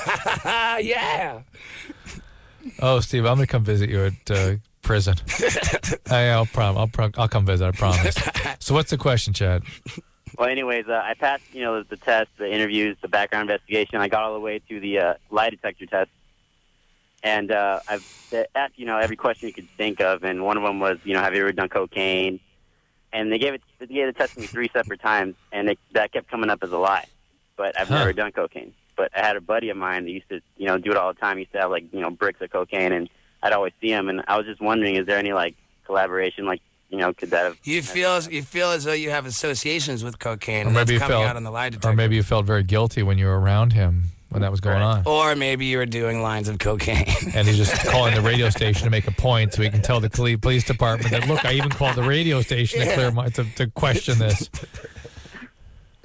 Yeah. Oh, Steve, I'm going to come visit you at uh, prison. I, I'll, prom- I'll, pro- I'll come visit, I promise. So what's the question, Chad? Well, anyways, uh, I passed, you know, the test, the interviews, the background investigation. I got all the way to the uh, lie detector test, and uh, I've asked, you know, every question you could think of, and one of them was, you know, have you ever done cocaine? And they gave it, they gave the test to me three separate times, and it, that kept coming up as a lie. But I've Huh. never done cocaine. But I had a buddy of mine that used to, you know, do it all the time. He used to have like, you know, bricks of cocaine, and I'd always see him. And I was just wondering, is there any like collaboration, like, you know, could that have? You feel you feel as though you have associations with cocaine, Or and that's maybe, you coming felt, out on the lie detector. or maybe you felt very guilty when you were around him when that was going on. Or maybe you were doing lines of cocaine. And he's just calling the radio station to make a point so he can tell the cle- police department that, look, I even called the radio station to Yeah. clear my, to, to question this.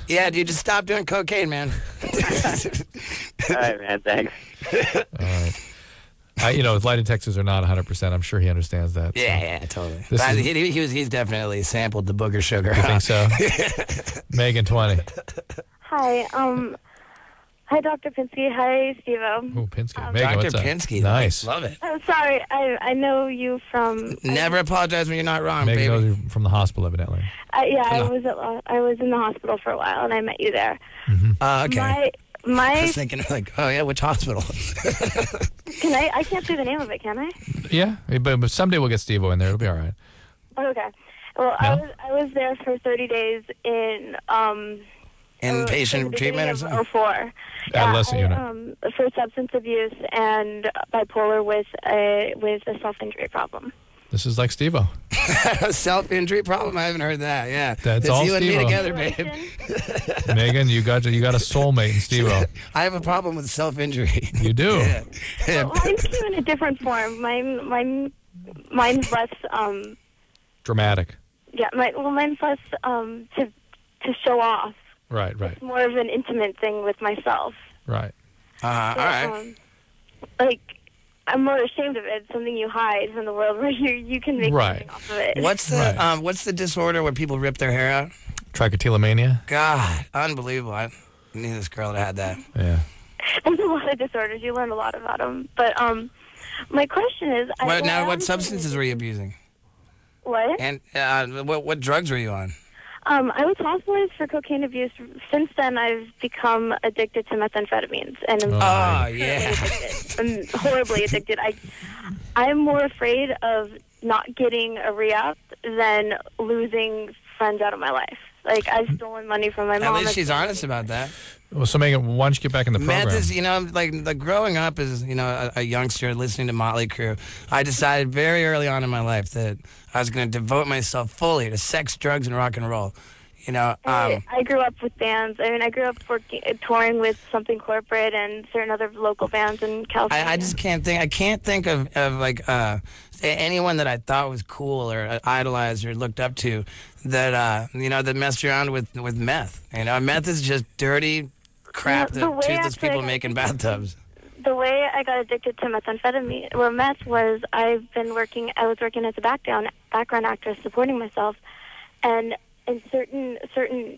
Yeah, dude, just stop doing cocaine, man. All right, man. Thanks. All right. I, you know, lie detectors are not one hundred percent. I'm sure he understands that. Yeah, yeah, totally. This But is- he, he was, he's definitely sampled the booger sugar. You think so? Megan, twenty. Hi, um, hi, Doctor Pinsky. Hi, Steve-O. Oh, Pinsky. Um, Megan, Doctor what's up? Pinsky. Nice. Love it. I'm sorry, I I know you from. Never apologize when you're not wrong, Megan baby. knows you from the hospital, evidently. I, yeah, I Come on. was at I was in the hospital for a while, and I met you there. Uh, okay. My my I was thinking, like, oh, yeah, which hospital? can I I can't say the name of it, can I? Yeah, but, but someday we'll get Steve-O in there. It'll be all right. Okay. Well, I was I was there for thirty days in um. Inpatient uh, treatment or something? Oh four. Adolescent yeah, I, unit. Um, for substance abuse and bipolar with a with a self injury problem. This is like Steve-O. Self-injury problem? I haven't heard that, yeah. That's it's all you and me Steve-O. together, babe. Megan, you got you got a soulmate in Steve-O. I have a problem with self-injury. You do. Yeah. Yeah. Well, mine's came in a different form. Mine mine mine's less um Dramatic. yeah my well mine's less um to to show off. Right, right, It's more of an intimate thing with myself. right. Uh, So, all right. um, like, I'm more ashamed of it. It's something you hide from the world where you you can make Right. something off of it. What's the Right. um, what's the disorder where people rip their hair out? Trichotillomania. God, unbelievable. I knew this girl that had that. Yeah. There's a lot of disorders. You learn a lot about them. But um, my question is, I, What, now, well, what I'm- substances were you abusing? What? And uh, what what drugs were you on? Um, I was hospitalized for cocaine abuse. Since then, I've become addicted to methamphetamines, and I'm Oh, currently yeah. addicted. I'm horribly addicted. I, I'm more afraid of not getting a re-up than losing friends out of my life. Like, I've stolen money from my At mom. least she's and- honest about that. Well, so Megan, why don't you get back in the program? Meth is, you know, like the growing up as, you know, a, a youngster listening to Motley Crue, I decided very early on in my life that I was going to devote myself fully to sex, drugs, and rock and roll. You know, I, um, I grew up with bands. I mean, I grew up working, touring with Something Corporate and certain other local bands in California. I, I just can't think. I can't think of, of like uh, anyone that I thought was cool or idolized or looked up to that uh, you know that messed around with with meth. You know, meth is just dirty crap Yeah, the that way toothless actually I people got make in bathtubs. The way I got addicted to methamphetamine, well, meth was I've been working. I was working as a background background actress, supporting myself, and in certain certain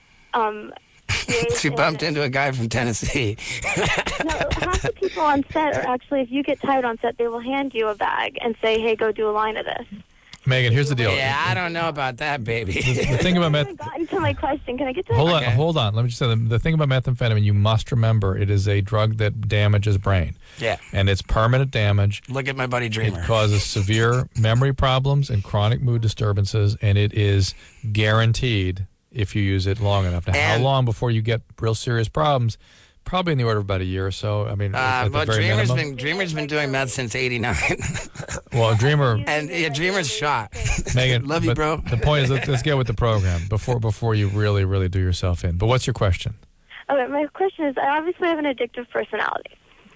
um. She bumped into a guy from Tennessee. No, half the people on set are actually, if you get tired on set, they will hand you a bag and say, "Hey, go do a line of this." Megan, here's the deal. Yeah, I don't know about that, baby. The thing about I meth. haven't gotten to my question. Can I get to Hold it? on, hold on. Let me just say the, the thing about methamphetamine. You must remember it is a drug that damages brain. Yeah. And it's permanent damage. Look at my buddy Dreamer. It causes severe memory problems and chronic mood disturbances, and it is guaranteed if you use it long enough. Now, how And- long before you get real serious problems? Probably in the order of about a year or so. I mean, Uh, at the but very Dreamer's minimum. been Dreamer's been doing meth since eighty-nine. Well, Dreamer. And yeah, Dreamer's shot. Megan, Love you, but bro. The point is, let's, let's get with the program before before you really, really do yourself in. But what's your question? Okay, my question is, I obviously have an addictive personality,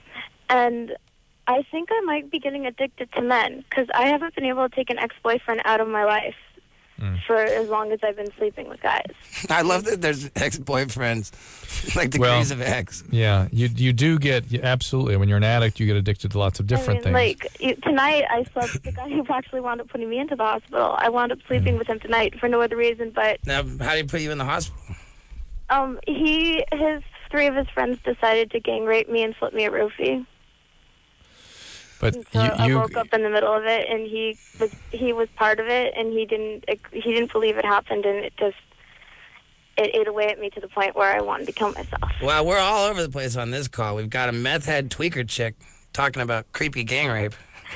and I think I might be getting addicted to men because I haven't been able to take an ex-boyfriend out of my life for as long as I've been sleeping with guys. I love that there's ex-boyfriends, like degrees Well, of X. Yeah, you you do get you, absolutely. When you're an addict, you get addicted to lots of different I mean, things. like you, tonight, I slept with the guy who actually wound up putting me into the hospital. I wound up sleeping with him tonight for no other reason, but Now, how do you put you in the hospital? um, he, his three of his friends decided to gang rape me and flip me a roofie. But And so you, I you woke up in the middle of it, and he was he was part of it, and he didn't he didn't believe it happened, and it just it ate away at me to the point where I wanted to kill myself. Well, we're all over the place on this call. We've got a meth head tweaker chick talking about creepy gang rape.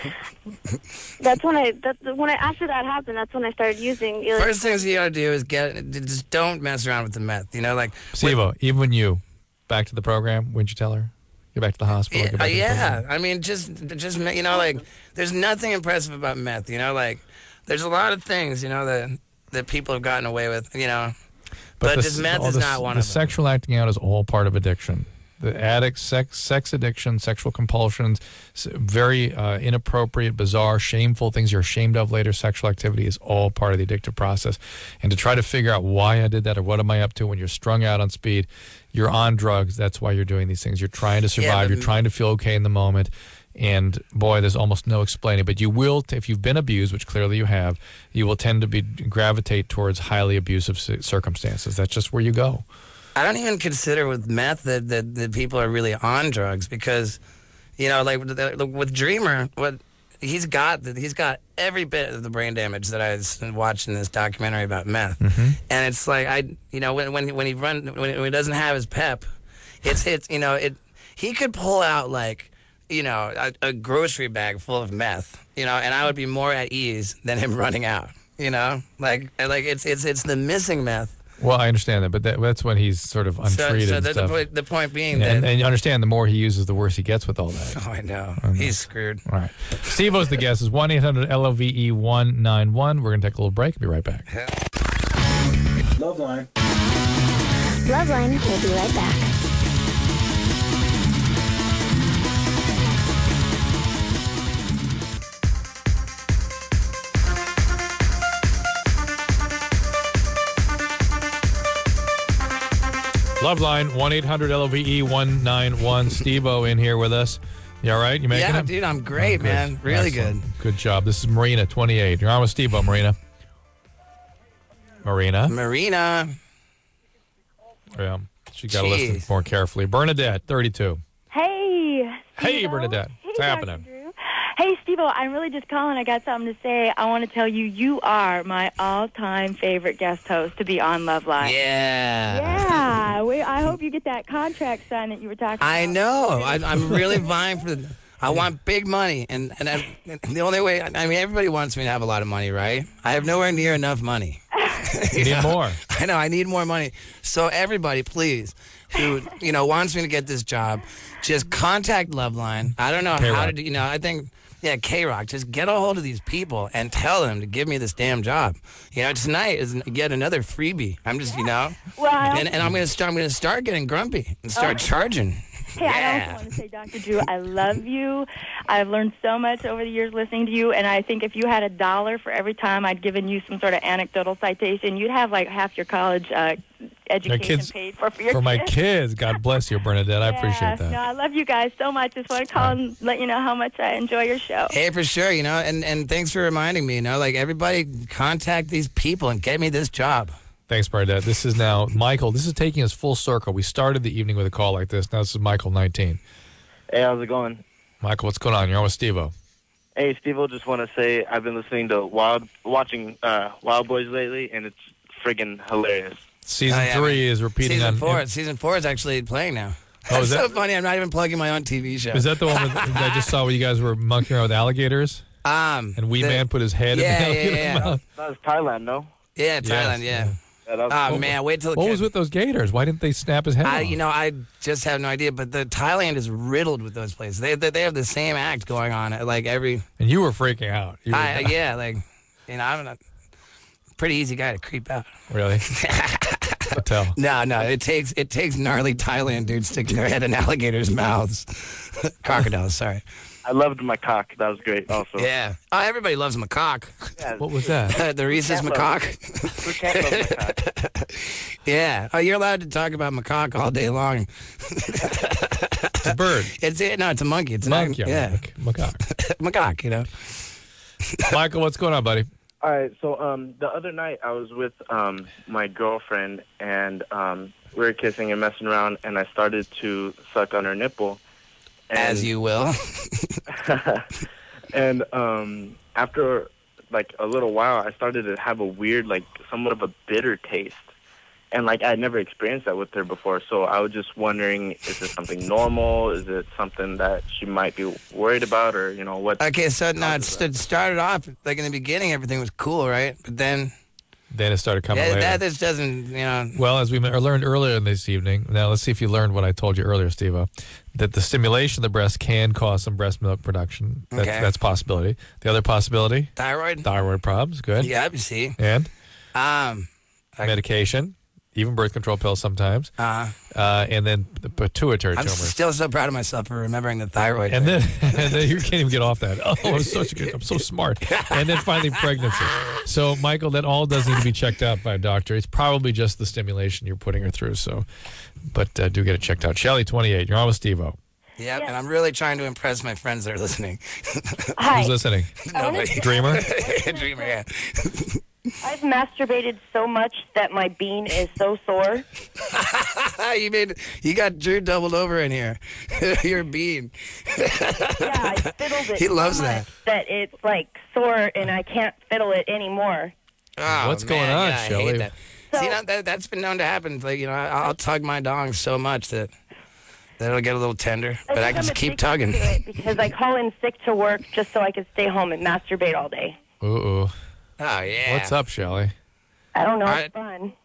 That's when I that's when I after that happened. That's when I started using. you know, First things you gotta do is get just don't mess around with the meth. You know, like Steve-O, even when you back to the program, wouldn't you tell her? Get back to the hospital. Yeah, get back uh, to the program. yeah. I mean, just, just you know, like, there's nothing impressive about meth. You know, like, there's a lot of things, you know, that that people have gotten away with. You know, but, the, just meth all is the, not one the of them. sexual acting out is all part of addiction. The addicts, sex, sex addiction, sexual compulsions, s- very uh, inappropriate, bizarre, shameful things you're ashamed of later, sexual activity is all part of the addictive process. And to try to figure out why I did that or what am I up to when you're strung out on speed, you're on drugs. That's why you're doing these things. You're trying to survive. but- You're trying to feel okay in the moment. And boy, there's almost no explaining. But you will, t- if you've been abused, which clearly you have, you will tend to be gravitate towards highly abusive c- circumstances. That's just where you go. I don't even consider with meth that, that, that people are really on drugs because, you know, like with, the, with Dreamer, what he's got, he's got every bit of the brain damage that I was watching this documentary about meth, Mm-hmm. and it's like I, you know, when when when he run when, when he doesn't have his pep, it's it's you know it he could pull out like you know a, a grocery bag full of meth, you know, and I would be more at ease than him running out, you know, like like it's it's it's the missing meth. Well, I understand that, but that, that's when he's sort of So, untreated so and the, stuff. the, point, the point being Yeah, that and, and you understand, the more he uses, the worse he gets with all that. oh, I know I know. he's screwed. All right. Steve-O's the guest. Is one eight hundred L O V E one nine one. We're going to take a little break. Be right back. Loveline. Loveline will be right back. Loveline, one eight hundred L O V E one nine one. Steve-O in here with us. You all right? You making Yeah, it? dude, I'm great, Oh, good. man. Really Excellent. Good job. This is Marina, twenty-eight. You're on with Steve-O, Marina. Marina. Marina. Yeah, she got to listen Jeez. more carefully. Bernadette, thirty-two. Hey. Hey, Steve-O. Bernadette. What's Hey, happening? Doctor Drew. Hey, Steve-O, I'm really just calling. I got something to say. I want to tell you, you are my all-time favorite guest host to be on Loveline. Yeah. Yeah. We, I hope you get that contract signed that you were talking I about. know. I, I'm really vying for. The, I want big money, and and I, the only way. I mean, everybody wants me to have a lot of money, right? I have nowhere near enough money. You need more. I know. I need more money. So everybody, please, who you know wants me to get this job, just contact Loveline. I don't know how K-Rock. to do. You know, I think. Yeah, K-Rock, just get a hold of these people and tell them to give me this damn job. You know, tonight is yet another freebie. I'm just, you know, Well, I and, and I'm gonna start. I'm gonna start getting grumpy and start Oh. charging. Hey, I also want to say, Doctor Drew, I love you. I've learned so much over the years listening to you, and I think if you had a dollar for every time I'd given you some sort of anecdotal citation, you'd have like half your college uh, education kids- paid for for your For my kids. kids. God bless you, Bernadette. I appreciate that. No, I love you guys so much. Just want to call and let you know how much I enjoy your show. Hey, for sure, you know, and, and thanks for reminding me, you know, like everybody contact these people and get me this job. Thanks, Bernadette. This is now Michael. This is taking us full circle. We started the evening with a call like this. Now this is Michael, nineteen. Hey, how's it going? Michael, what's going on? You're on with Steve-O. Hey, Steve-O, just want to say I've been listening to Wild, watching uh, Wild Boys lately, and it's friggin' hilarious. Season Oh, yeah, three man. is repeating Season on. four. Season four is actually playing now. Oh, is That's so that- funny. I'm not even plugging my own T V show. Is that the one with, that I just saw where you guys were monkeying around with alligators? Um, And Wee the- Man put his head Yeah, in the yeah, alligator yeah. mouth. That was Thailand, no? Yeah, Thailand. Yeah. Yeah, that was Oh cool. man, wait till. What was with those gators? Why didn't they snap his head I, off? you know, I just have no idea. But the Thailand is riddled with those places. They they, they have the same act going on at like every. And you were freaking out. You were- I, yeah, like you know, I'm a pretty easy guy to creep out. Really? I tell. No, no, it takes it takes gnarly Thailand dudes sticking their head in alligators' mouths. Crocodiles, sorry. I loved my cock. That was great, also. Yeah. Oh, everybody loves macaque. Yeah. What was that? the Reese's Who can't love- macaque. Who can't love my cock? Yeah. Oh, you're allowed to talk about macaque all day long. It's a bird. It's it. No, it's a monkey. It's an Monkey. Yeah. Macaque. Macaque. You know. Michael, what's going on, buddy? All right, so um, the other night I was with um, my girlfriend, and um, we were kissing and messing around, and I started to suck on her nipple. And, As you will. and um, after like a little while, I started to have a weird, like somewhat of a bitter taste. And like I'd never experienced that with her before, so I was just wondering: is this something normal? Is it something that she might be worried about, or you know what? Okay, so no, it st- started off like in the beginning, everything was cool, right? But then Then it started coming that, later. that just doesn't, you know. Well, as we me- learned earlier in this evening, now let's see if you learned what I told you earlier, Steve-O, that the stimulation of the breast can cause some breast milk production. That's, Okay. that's a possibility. The other possibility? Thyroid. Thyroid problems. Good. Yeah, you see. And Um, medication. even birth control pills sometimes, Uh, uh, and then the pituitary I'm tumors. still so proud of myself for remembering the thyroid. And thing. then, and then you can't even get off that. Oh, I'm such a good. I'm so smart. And then finally, pregnancy. So, Michael, that all does need to be checked out by a doctor. It's probably just the stimulation you're putting her through. So, but uh, do get it checked out. Shelly, twenty-eight. You're on with Steve-O. Yeah, and I'm really trying to impress my friends that are listening. Who's listening? Nobody. Dreamer. Dreamer, yeah. I've masturbated so much that my bean is so sore. you made you got Drew doubled over in here. Your bean. Yeah, I fiddled it He loves so that. much that it's like sore and I can't fiddle it anymore. Oh, What's man, going on, yeah, I hate Shelley? that. See, that, that, that's been known to happen. Like, you know, I, I'll tug my dong so much that, that it'll get a little tender, but I, think can just I'm keep addicted tugging. to it because I call in sick to work just so I can stay home and masturbate all day. Ooh, ooh. Oh, yeah. What's up, Shelly? I don't know. All It's fun.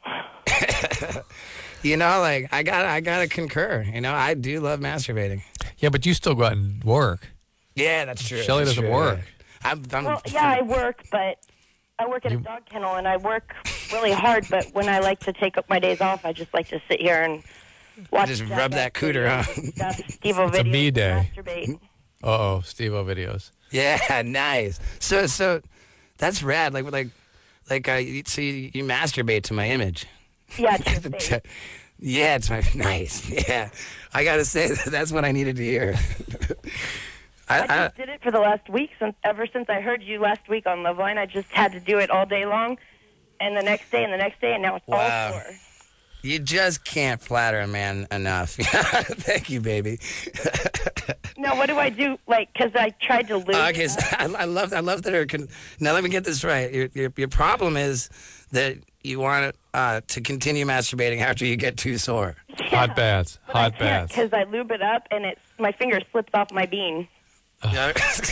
You know, like, I got I gotta concur. You know, I do love masturbating. Yeah, but you still go out and work. Yeah, that's true. Shelly that's doesn't true, work. yeah. I'm, I'm, Well, yeah, I work, but I work at a dog kennel and I work really hard. But when I like to take up my days off, I just like to sit here and watch. Just rub that cooter, huh? Steve-O It's a videos me and day. masturbate. Uh-oh, Steve-O videos. Yeah, nice. So, so that's rad. Like, like, like, uh, you- so you, you masturbate to my image. Yeah, to your face. Yeah, it's my nice. Yeah, I gotta say that's what I needed to hear. I, I just did it for the last week. Since ever since I heard you last week on Loveline, I just had to do it all day long, and the next day, and the next day, and now it's Wow. all sore. You just can't flatter a man enough. Thank you, baby. No, what do I do? Like, because I tried to lose. Okay, so I, I love I love that her. Con- now let me get this right. Your, your your problem is that you want uh, to continue masturbating after you get too sore. Hot baths. Hot baths. Because I lube it up, and it my finger slips off my bean. Yeah.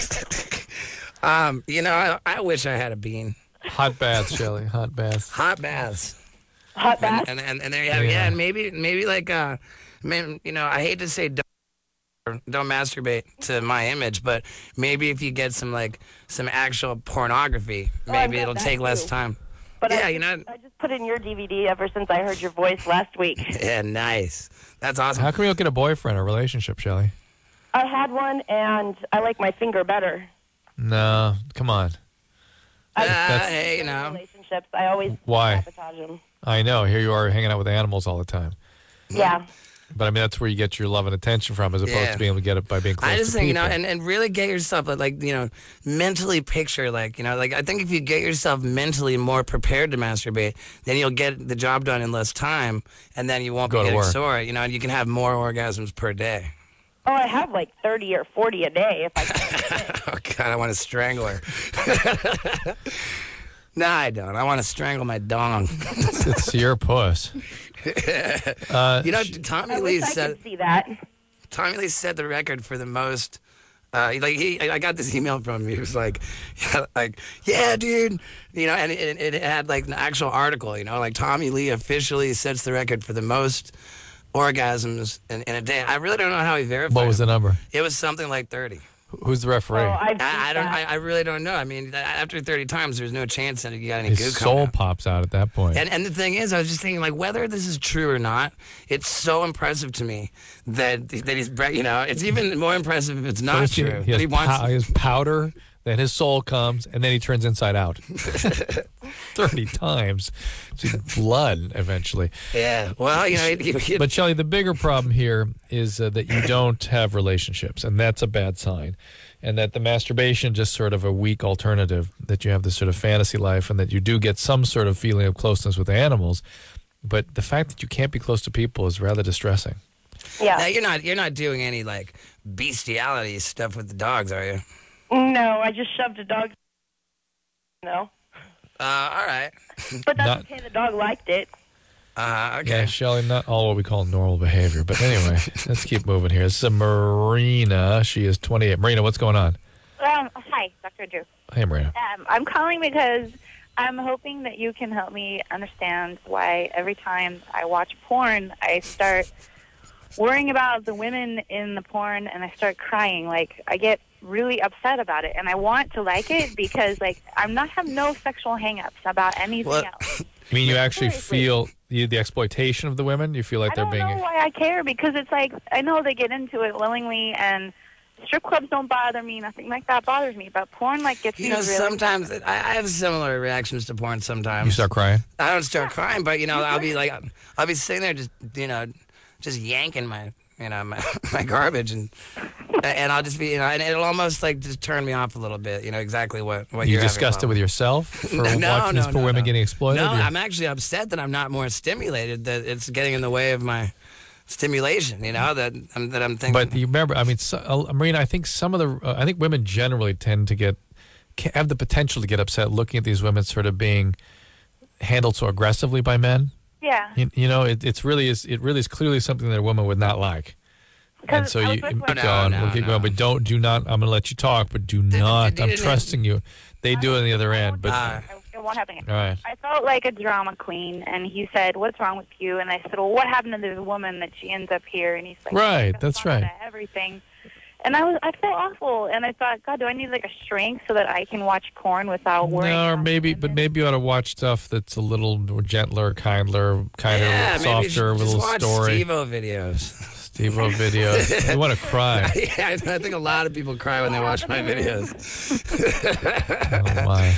um, you know, I, I wish I had a bean. Hot baths, Shelly. Hot baths. Hot baths. Hot baths. And and, and there you have it. Yeah, and maybe maybe like uh, man, you know, I hate to say don't, don't masturbate to my image, but maybe if you get some like some actual pornography, Oh, I've maybe got it'll that take less too. time. But yeah, I, you know. I just put in your D V D ever since I heard your voice last week. Yeah, nice. That's awesome. How come you don't get a boyfriend or relationship, Shelly? I had one, and I like my finger better. No, come on. I Uh, hey, you know. relationships. I always Why? sabotage them. I know. Here you are hanging out with animals all the time. Yeah. But I mean, that's where you get your love and attention from, as opposed Yeah. to being able to get it by being close I just to think, you people. know, and, and really get yourself, like, you know, mentally picture, like, you know, like, I think if you get yourself mentally more prepared to masturbate, then you'll get the job done in less time, and then you won't Go be to getting work. sore, you know, and you can have more orgasms per day. Oh, I have like thirty or forty a day if I can. Oh, God, I want to strangle her. No, I don't. I want to strangle my dong. it's, it's your puss. Uh, you know, Tommy I Lee wish I said. could see that. Tommy Lee set the record for the most. Uh, like he, I got this email from him. He was like, like, yeah, dude, you know, and it, it had like an actual article. You know, like Tommy Lee officially sets the record for the most orgasms in, in a day. I really don't know how he verified. What was it. the number? It was something like thirty. Who's the referee? Oh, I've I, I don't. I, that. I really don't know. I mean, after thirty times, there's no chance that you got any His goo coming soul out. pops out at that point. And and the thing is, I was just thinking, like, whether this is true or not, it's so impressive to me that that he's, bre- you know, it's even more impressive if it's not First he- true. He That has, he wants. pow- he has powder, then his soul comes, and then he turns inside out. thirty times. It's blood, eventually. Yeah. Well, you know, you, you, But, Shelly, the bigger problem here is uh, that you don't have relationships, and that's a bad sign. And that the masturbation just sort of a weak alternative, that you have this sort of fantasy life, and that you do get some sort of feeling of closeness with animals. But the fact that you can't be close to people is rather distressing. Yeah. now, you're not you're not doing any like bestiality stuff with the dogs, are you? No, I just shoved a dog. No. Uh, all right. But that's Not- okay. The dog liked it. Uh, okay. Yeah, Shelly, not all what we call normal behavior. But anyway, let's keep moving here. This is Marina. She is twenty-eight. Marina, what's going on? Um, hi, Doctor Drew. Hey, Marina. Um, I'm calling because I'm hoping that you can help me understand why every time I watch porn, I start worrying about the women in the porn and I start crying. Like, I get really upset about it, and I want to like it because, like, I'm not have no sexual hang-ups about anything Well, else. I mean, you actually Seriously. feel the, the exploitation of the women? You feel like I they're don't being... know why I care, because it's like, I know they get into it willingly, and strip clubs don't bother me. Nothing like that bothers me. But porn, like, gets You me know, really... sometimes I, I have similar reactions to porn. Sometimes You start crying? I don't start crying, but you know, I'll be like, I'll be sitting there just, you know, just yanking my, you know, my, my garbage, and and I'll just be, you know, and it'll almost like just turn me off a little bit. You know exactly what what You you're discussed it having with yourself for no, watching no, these no, poor no, women no. getting exploited? No, You're- I'm actually upset that I'm not more stimulated. That it's getting in the way of my stimulation. You know that I'm that I'm thinking. But you remember, I mean, so, uh, Marina, I think some of the, uh, I think women generally tend to get, ca- have the potential to get upset looking at these women sort of being handled so aggressively by men. Yeah. You, you know, it, it's really is, it really is clearly something that a woman would not like. And so you, keep Oh, no, going, no, we'll keep no. going, but don't, do not, I'm going to let you talk, but do not, I'm didn't- trusting you. They do it on the other end, but, Uh, It won't happen again. all right. I felt like a drama queen, and he said, "What's wrong with you?" And I said, "Well, what happened to this woman that she ends up here?" And he's like, Right, that's fun right. of Everything. And I was, I felt awful, and I thought, God, do I need like a shrink so that I can watch porn without worrying? No, or maybe, but maybe you ought to watch stuff that's a little more gentler, kinder, kind yeah, of maybe you softer, should with a just little watch story. Steve-O videos. Steve-O videos. You want to cry. Yeah, I think a lot of people cry when they watch my videos. Oh, my.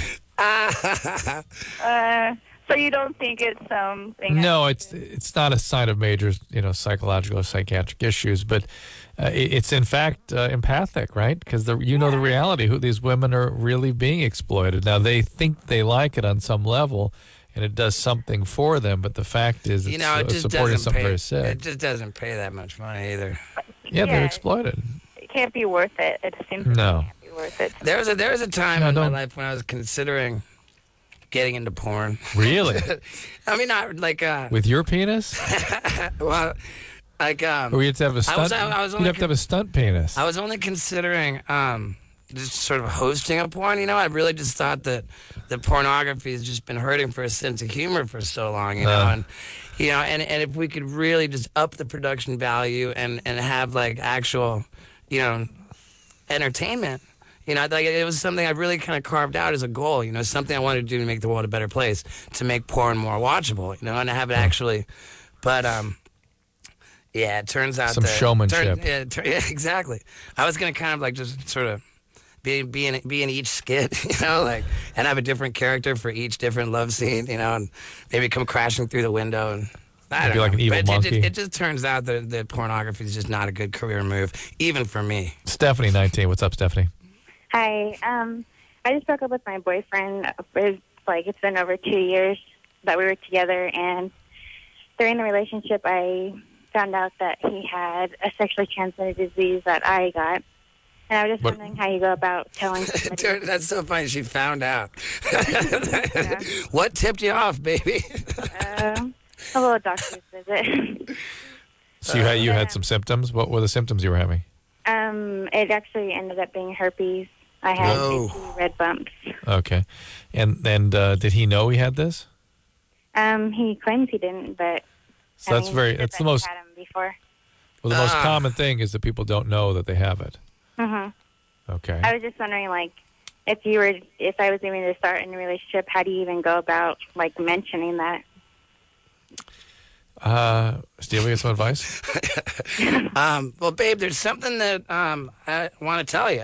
Uh, so you don't think it's something? No, it's it's not a sign of major, you know, psychological or psychiatric issues, but uh, it, it's in fact uh, empathic, right? Because you know the reality, who these women are really being exploited. Now they think they like it on some level, and it does something for them, but the fact is, it's You know, it uh, just supporting doesn't something pay. very sick. It just doesn't pay that much money either. Yeah, they're Yeah. exploited. It can't be worth it. It seems No. it can't be worth it. There was a there was a time No, in my don't- life when I was considering getting into porn. Really? I mean, not like uh, With your penis? well, like um. Or you have to have a I stunt? was, I, I was You'd only have to have a stunt penis. I was only considering um, just sort of hosting a porn. You know, I really just thought that the pornography has just been hurting for a sense of humor for so long. You know, Uh. and you know, and, and if we could really just up the production value and and have like actual, you know, entertainment. You know, like it was something I really kind of carved out as a goal. You know, something I wanted to do to make the world a better place, to make porn more watchable. You know, and to have it actually, but um. Yeah, it turns out Some that showmanship. turn- yeah, tur- yeah, exactly. I was gonna kind of like just sort of be be in be in each skit, you know, like and have a different character for each different love scene, you know, and maybe come crashing through the window and. I You'd don't be like know. an evil But it, monkey. It, it just turns out that, that pornography is just not a good career move, even for me. Stephanie, nineteen. What's up, Stephanie? Hi. Um, I just broke up with my boyfriend. It's like it's been over two years that we were together, and during the relationship, I found out that he had a sexually transmitted disease that I got. And I was just What- wondering how you go about telling somebody. Dude, that's so funny. She found out. What tipped you off, baby? Um, a little doctor's visit. So you had you had some symptoms. What were the symptoms you were having? um, it actually ended up being herpes. I had Whoa. itchy red bumps. Okay, and and uh, did he know he had this? Um, he claims he didn't, but So I that's mean, very. he said That's that the he most. had him before. Well, the most Ah. common thing is that people don't know that they have it. Mhm. Okay. I was just wondering, like, if you were, if I was going to start in a relationship, how do you even go about like mentioning that? Uh, Steve, you get some advice? um, well, babe, there's something that um, I want to tell you.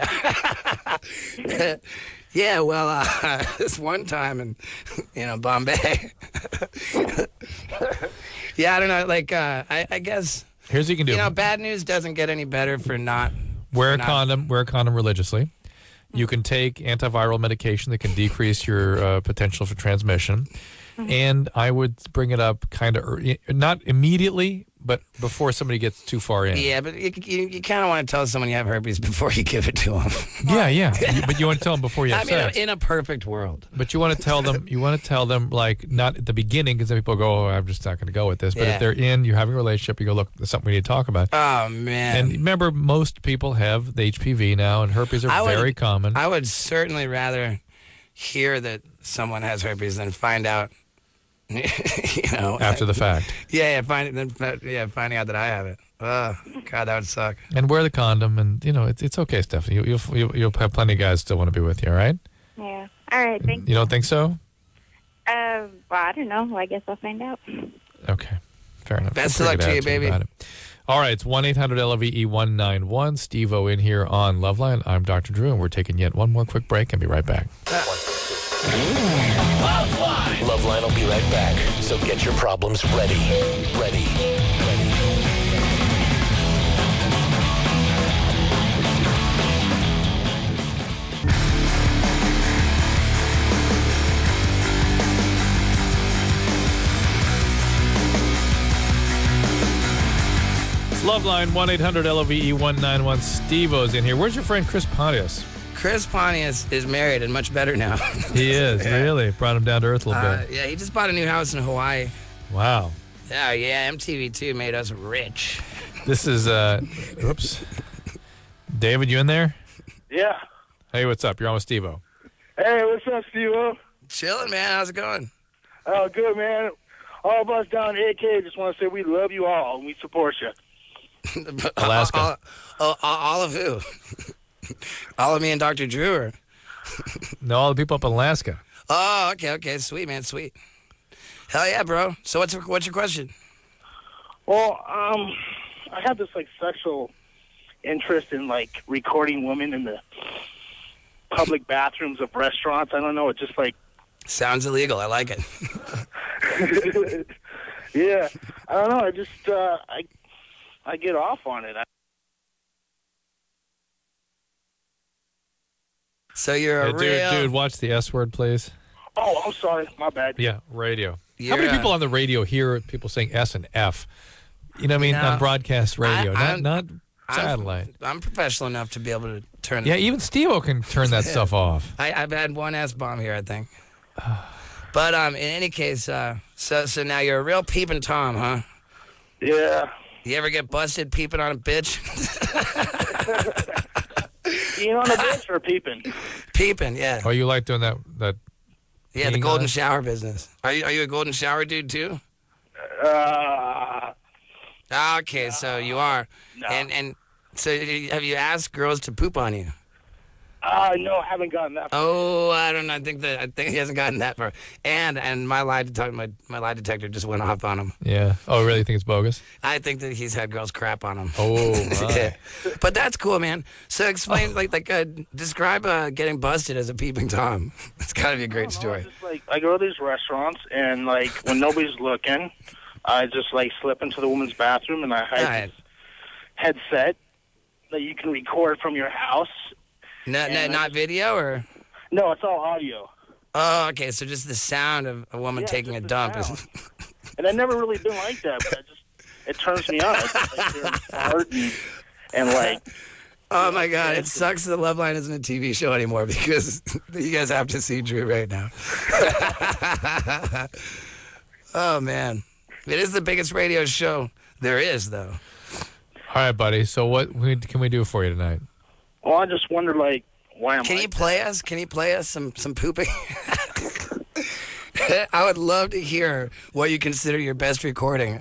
Yeah, well, uh, this one time in, you know, Bombay. Yeah, I don't know. Like, uh, I, I guess. Here's what you can do. You know, bad news doesn't get any better for not. Wear a not- condom. Wear a condom religiously. You can take antiviral medication that can decrease your uh, potential for transmission. And I would bring it up kind of not immediately, but before somebody gets too far in. Yeah, but you, you, you kind of want to tell someone you have herpes before you give it to them. Yeah, yeah. You- but you want to tell them before you have I mean, sex. in a perfect world. But you want to tell them. You want to tell them like not at the beginning because then people go, "Oh, I'm just not going to go with this." But Yeah. if they're in, you're having a relationship. You go, "Look, there's something we need to talk about." Oh man! And remember, most people have the H P V now, and herpes are I would- very common. I would certainly rather hear that someone has herpes than find out. You know, After the fact. Yeah, yeah, find, then, yeah, finding out that I have it. Oh, God, that would suck. And wear the condom, and you know it's it's okay, Stephanie. You, you'll you'll you'll have plenty of guys still want to be with you. All right? Yeah. All right. Thank You don't think so? Uh, well, I don't know. Well, I guess I'll find out. Okay, fair enough. Best Pretty of luck good to you, attitude baby. about it. All right, it's one eight hundred L O V E one nine one. Steve-O in here on Loveline. I'm Doctor Drew, and we're taking yet one more quick break and be right back. Loveline. Loveline will be right back. So get your problems ready. Ready. Ready. Loveline, one eight hundred L O V E one nine one. Steve-O's in here. Where's your friend Chris Pontius? Chris Pontius is married and much better now. He is, Yeah. really. Brought him down to earth a little Uh, bit. yeah, he just bought a new house in Hawaii. Wow. Yeah, yeah, M T V two made us rich. This is, uh, oops. David, you in there? Yeah. Hey, what's up? You're on with Steve-O. Hey, what's up, Steve-O? Chilling, man. How's it going? Oh, good, man. All of us down in A K just want to say we love you all and we support you. Alaska. All, all, all, all of who? All of me and Doctor Drew? Or? No, all the people up in Alaska. Oh, okay, okay. Sweet, man. Sweet. Hell yeah, bro. So what's what's your question? Well, um, I have this, like, sexual interest in, like, recording women in the public bathrooms of restaurants. I don't know. It just, like... Sounds illegal. I like it. Yeah. I don't know. I just, uh, I, I get off on it. I So you're a Yeah, dude, real... dude, watch the S word, please. Oh, I'm sorry. My bad. Yeah, radio. You're How many a- people on the radio hear people saying S and F? You know what I mean? You know, on broadcast radio, I- not I'm- not I'm- satellite. I'm professional enough to be able to turn... Yeah, even Steve-O can turn that Yeah. stuff off. I, I've had one S-bomb here, I think. But um, in any case, uh, so so now you're a real peeping Tom, huh? Yeah. You ever get busted peeping on a bitch? Peeing on a bitch or peeping? Peeping, yeah. Oh, you like doing that? That Yeah, the peeing golden on it? shower business. Are you are you a golden shower dude too? Uh, Okay, so you are. And and so have you asked girls to poop on you? uh, no, I haven't gotten that far. Oh, I don't know. I think that I think he hasn't gotten that far. And and my lie detector my, my lie detector just went off on him. Yeah. Oh, really think it's bogus? I think that he's had girls crap on him. Oh, my. Yeah. But that's cool, man. So explain, like, like, uh, describe uh, getting busted as a peeping Tom. It's got to be a great story. Just like I go to these restaurants and like when nobody's looking, I just like slip into the woman's bathroom and I have Right. this headset that you can record from your house. No, no, And I not video or? No, it's all audio. Oh, okay. So just the sound of a woman Yeah, taking a just the dump is. sound. And I've never really been like that, but it just it turns me on. I just like hear 'em fart and, and like. Oh my God! It sucks that Love Line isn't a T V show anymore because you guys have to see Drew right now. Oh man, it is the biggest radio show there is, though. All right, buddy. So what we- can we do for you tonight? Well, I just wonder like why am Can I? you play us? Can you play us some some pooping? I would love to hear what you consider your best recording.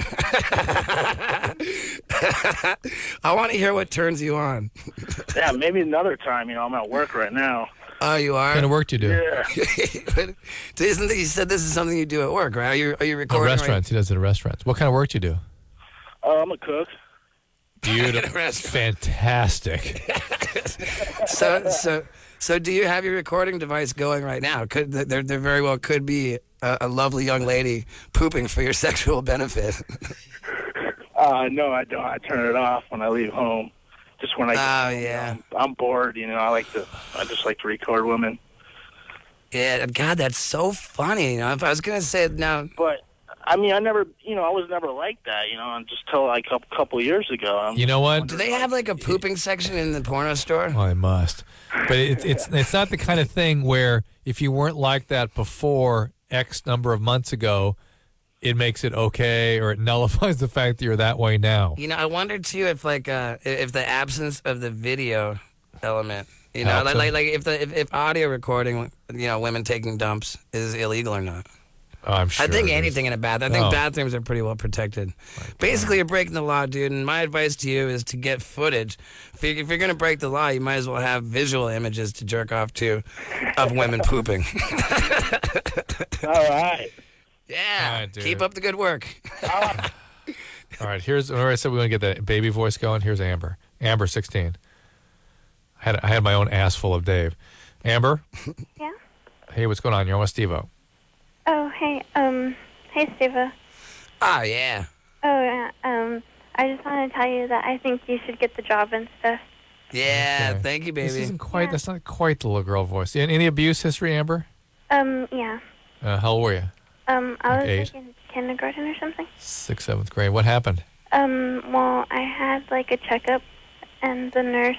I want to hear what turns you on. Yeah, maybe another time. You know, I'm at work right now. Oh, you are? What kind of work do you do? Yeah. But isn't it, you said this is something you do at work, right? Are you, are you Oh, recording? restaurants. He does it at restaurants. What kind of work do you do? Uh, I'm a cook. Beautiful. Fantastic. Right? So, so, so, do you have your recording device going right now? Could there, there very well could be a, a lovely young lady pooping for your sexual benefit? Uh, no, I don't. I turn it off when I leave home. Just when I. Oh get home, yeah. you know, I'm, I'm bored. You know, I like to. I just like to record women. Yeah, God, that's so funny. You know, if I was gonna say it now, But I mean, I never. You know, I was never like that. You know, until like a couple years ago. I'm You know what? do they have like a pooping section in the porno store? Well, I must. But it's it's it's not the kind of thing where if you weren't like that before X number of months ago, it makes it okay or it nullifies the fact that you're that way now. You know, I wonder too if like uh if the absence of the video element, you know, Helps like, it. like like if the if, if audio recording, you know, women taking dumps is illegal or not. Oh, I'm sure. I think it is. anything in a bath. I think Oh. bathrooms are pretty well protected. Basically, you're breaking the law, dude. And my advice to you is to get footage. If you're, if you're going to break the law, you might as well have visual images to jerk off to of women pooping. All right. Yeah. All right, dude. Keep up the good work. All right, here's where I said we want to get that baby voice going. Here's Amber. Amber, sixteen. I had I had my own ass full of Dave. Amber? Yeah? Hey, what's going on? You're on with Steve-O. Oh, hey, um, hey, Steve-O. Oh, yeah. Oh, yeah, um, I just want to tell you that I think you should get the job and stuff. Yeah, Okay. thank you, baby. This isn't quite, that's not quite the little girl voice. Any, any abuse history, Amber? Um, yeah. Uh, how old were you? Um, I Like was, eight? like, in kindergarten or something. Sixth, seventh grade. What happened? Um, well, I had, like, a checkup, and the nurse,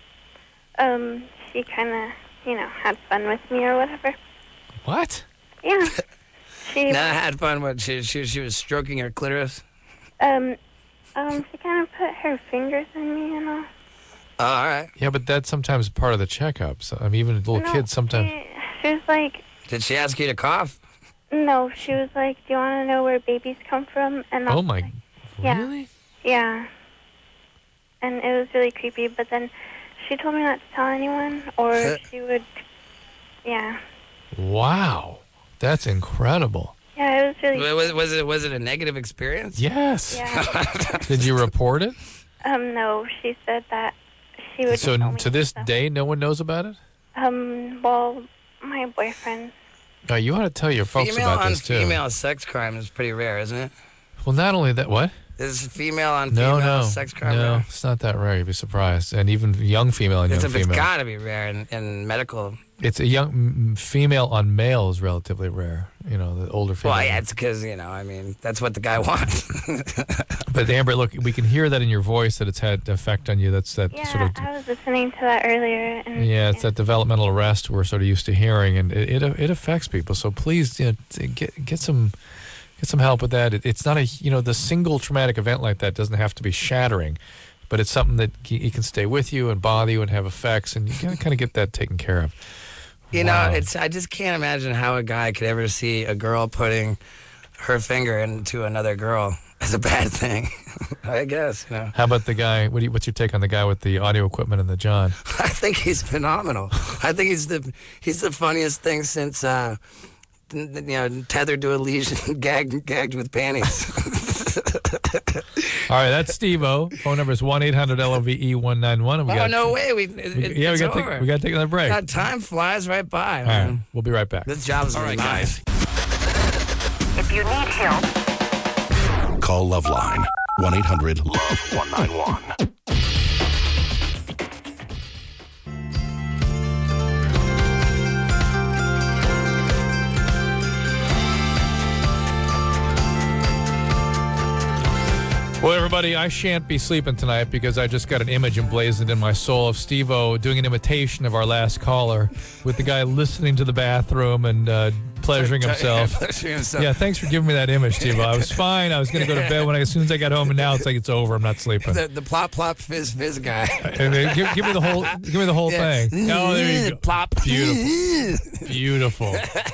um, she kind of, you know, had fun with me or whatever. What? Yeah. She, No, I had fun when she, she, she was stroking her clitoris. um, um, she kind of put her fingers in me and all. Oh, all right. Yeah, but that's sometimes part of the checkups. I mean, even little No, kids sometimes. She, she was like, Did she ask you to cough? no, she was like, do you want to know where babies come from? And I Oh, was my. like, yeah. Really? Yeah. And it was really creepy, but then she told me not to tell anyone, or she would, yeah. Wow. That's incredible. Yeah, it was really, Was, was it was it a negative experience? Yes. yeah. Did you report it? um, no, she said that she would So tell me to this stuff. day, no one knows about it? Um, well, my boyfriend. No, you ought to tell your folks Female about on this, too. female sex crime is pretty rare, isn't it? Well, not only that, what? Is female on No, female no. sex crime no, rare? it's not that rare. You'd be surprised. And even young female and It's, young it's female. got to be rare in, in medical. It's a young m- female on male is relatively rare. You know, the older female. Well, yeah, it's because, you know, I mean, that's what the guy wants. But Amber, look, we can hear that in your voice that it's had effect on you. That's that Yeah, sort of. I was listening to that earlier, and Yeah, it's that developmental arrest we're sort of used to hearing, and it it, it affects people. So please, you know, t- get get some get some help with that. It, it's not a you know the single traumatic event like that doesn't have to be shattering, but it's something that c- it can stay with you and bother you and have effects, and you gotta kind of get that taken care of. You Wow. know, it's I just can't imagine how a guy could ever see a girl putting her finger into another girl as a bad thing. I guess, you know. How about the guy? What do you, what's your take on the guy with the audio equipment and the John? I think he's phenomenal. I think he's the he's the funniest thing since uh, you know, tethered to a leash, gagged gagged with panties. All right, that's Steve-O. Phone number is one eight hundred L O V E one nine one. Oh no way! We, it, we yeah, we it's got to over. take we got to take another break. God, time flies right by. All man. right, we'll be right back. This job's All right, really guys. If you need help, Call Loveline. one eight hundred love one nine one. Well, everybody, I shan't be sleeping tonight because I just got an image emblazoned in my soul of Steve-O doing an imitation of our last caller with the guy listening to the bathroom and uh, pleasuring himself. Pleasuring himself. Yeah, thanks for giving me that image, Steve-O. I was fine. I was going to go to bed when I, as soon as I got home, and now it's like it's over. I'm not sleeping. The, the plop plop fizz fizz guy. And then give, give me the whole, give me the whole Yeah. thing. Oh, there you go. Plop. Beautiful, beautiful.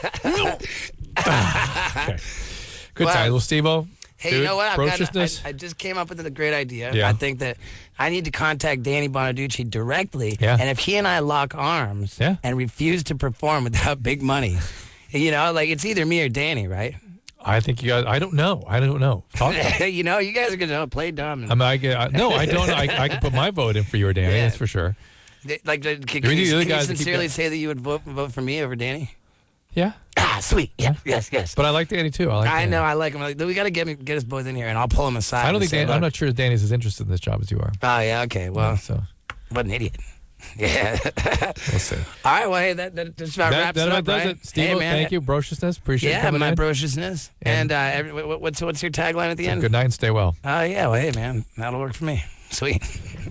Okay. Good Well, time, well, Steve-O. Hey, dude, you know what? I've got, ferociousness. I, I just came up with a great idea. Yeah. I think that I need to contact Danny Bonaducci directly. Yeah. And if he and I lock arms Yeah. and refuse to perform without big money, you know, like it's either me or Danny, right? I think you guys. I don't know. I don't know. Talk. you know, you guys are going to play dumb. I mean, I, get- I, no, I don't. I, I can put my vote in for you or Danny. Yeah. That's for sure. Like, can, can, You're the you, other can you guys that keep sincerely that- say that you would vote, vote for me over Danny? Yeah. Ah, sweet. Yeah. Yes, yes. But I like Danny too. I like. I Danny. know. I like him. Like, we got to get me, get us both in here, and I'll pull him aside. I don't and think say, Dan, I'm "Look." not sure Danny's as interested in this job as you are. Oh yeah. Okay. Well, so what an idiot. Yeah. we'll see. All right. Well, hey, that, that just about That, wraps that it about up, does right? it. Steve, Hey, man. thank you. Brociousness. Appreciate you Yeah, coming my in. brociousnness. And, And- uh, every, what, what's what's your tagline at the So end? good night and stay well. Oh yeah. Well, hey, man, that'll work for me. Sweet.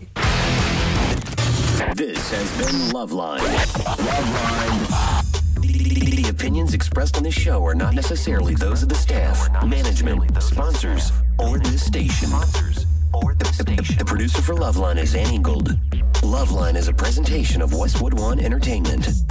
This has been Loveline. Loveline. The, the opinions expressed on this show are not necessarily those of the staff, management, sponsors, or this station. The, the producer for Loveline is Annie Gold. Loveline is a presentation of Westwood One Entertainment.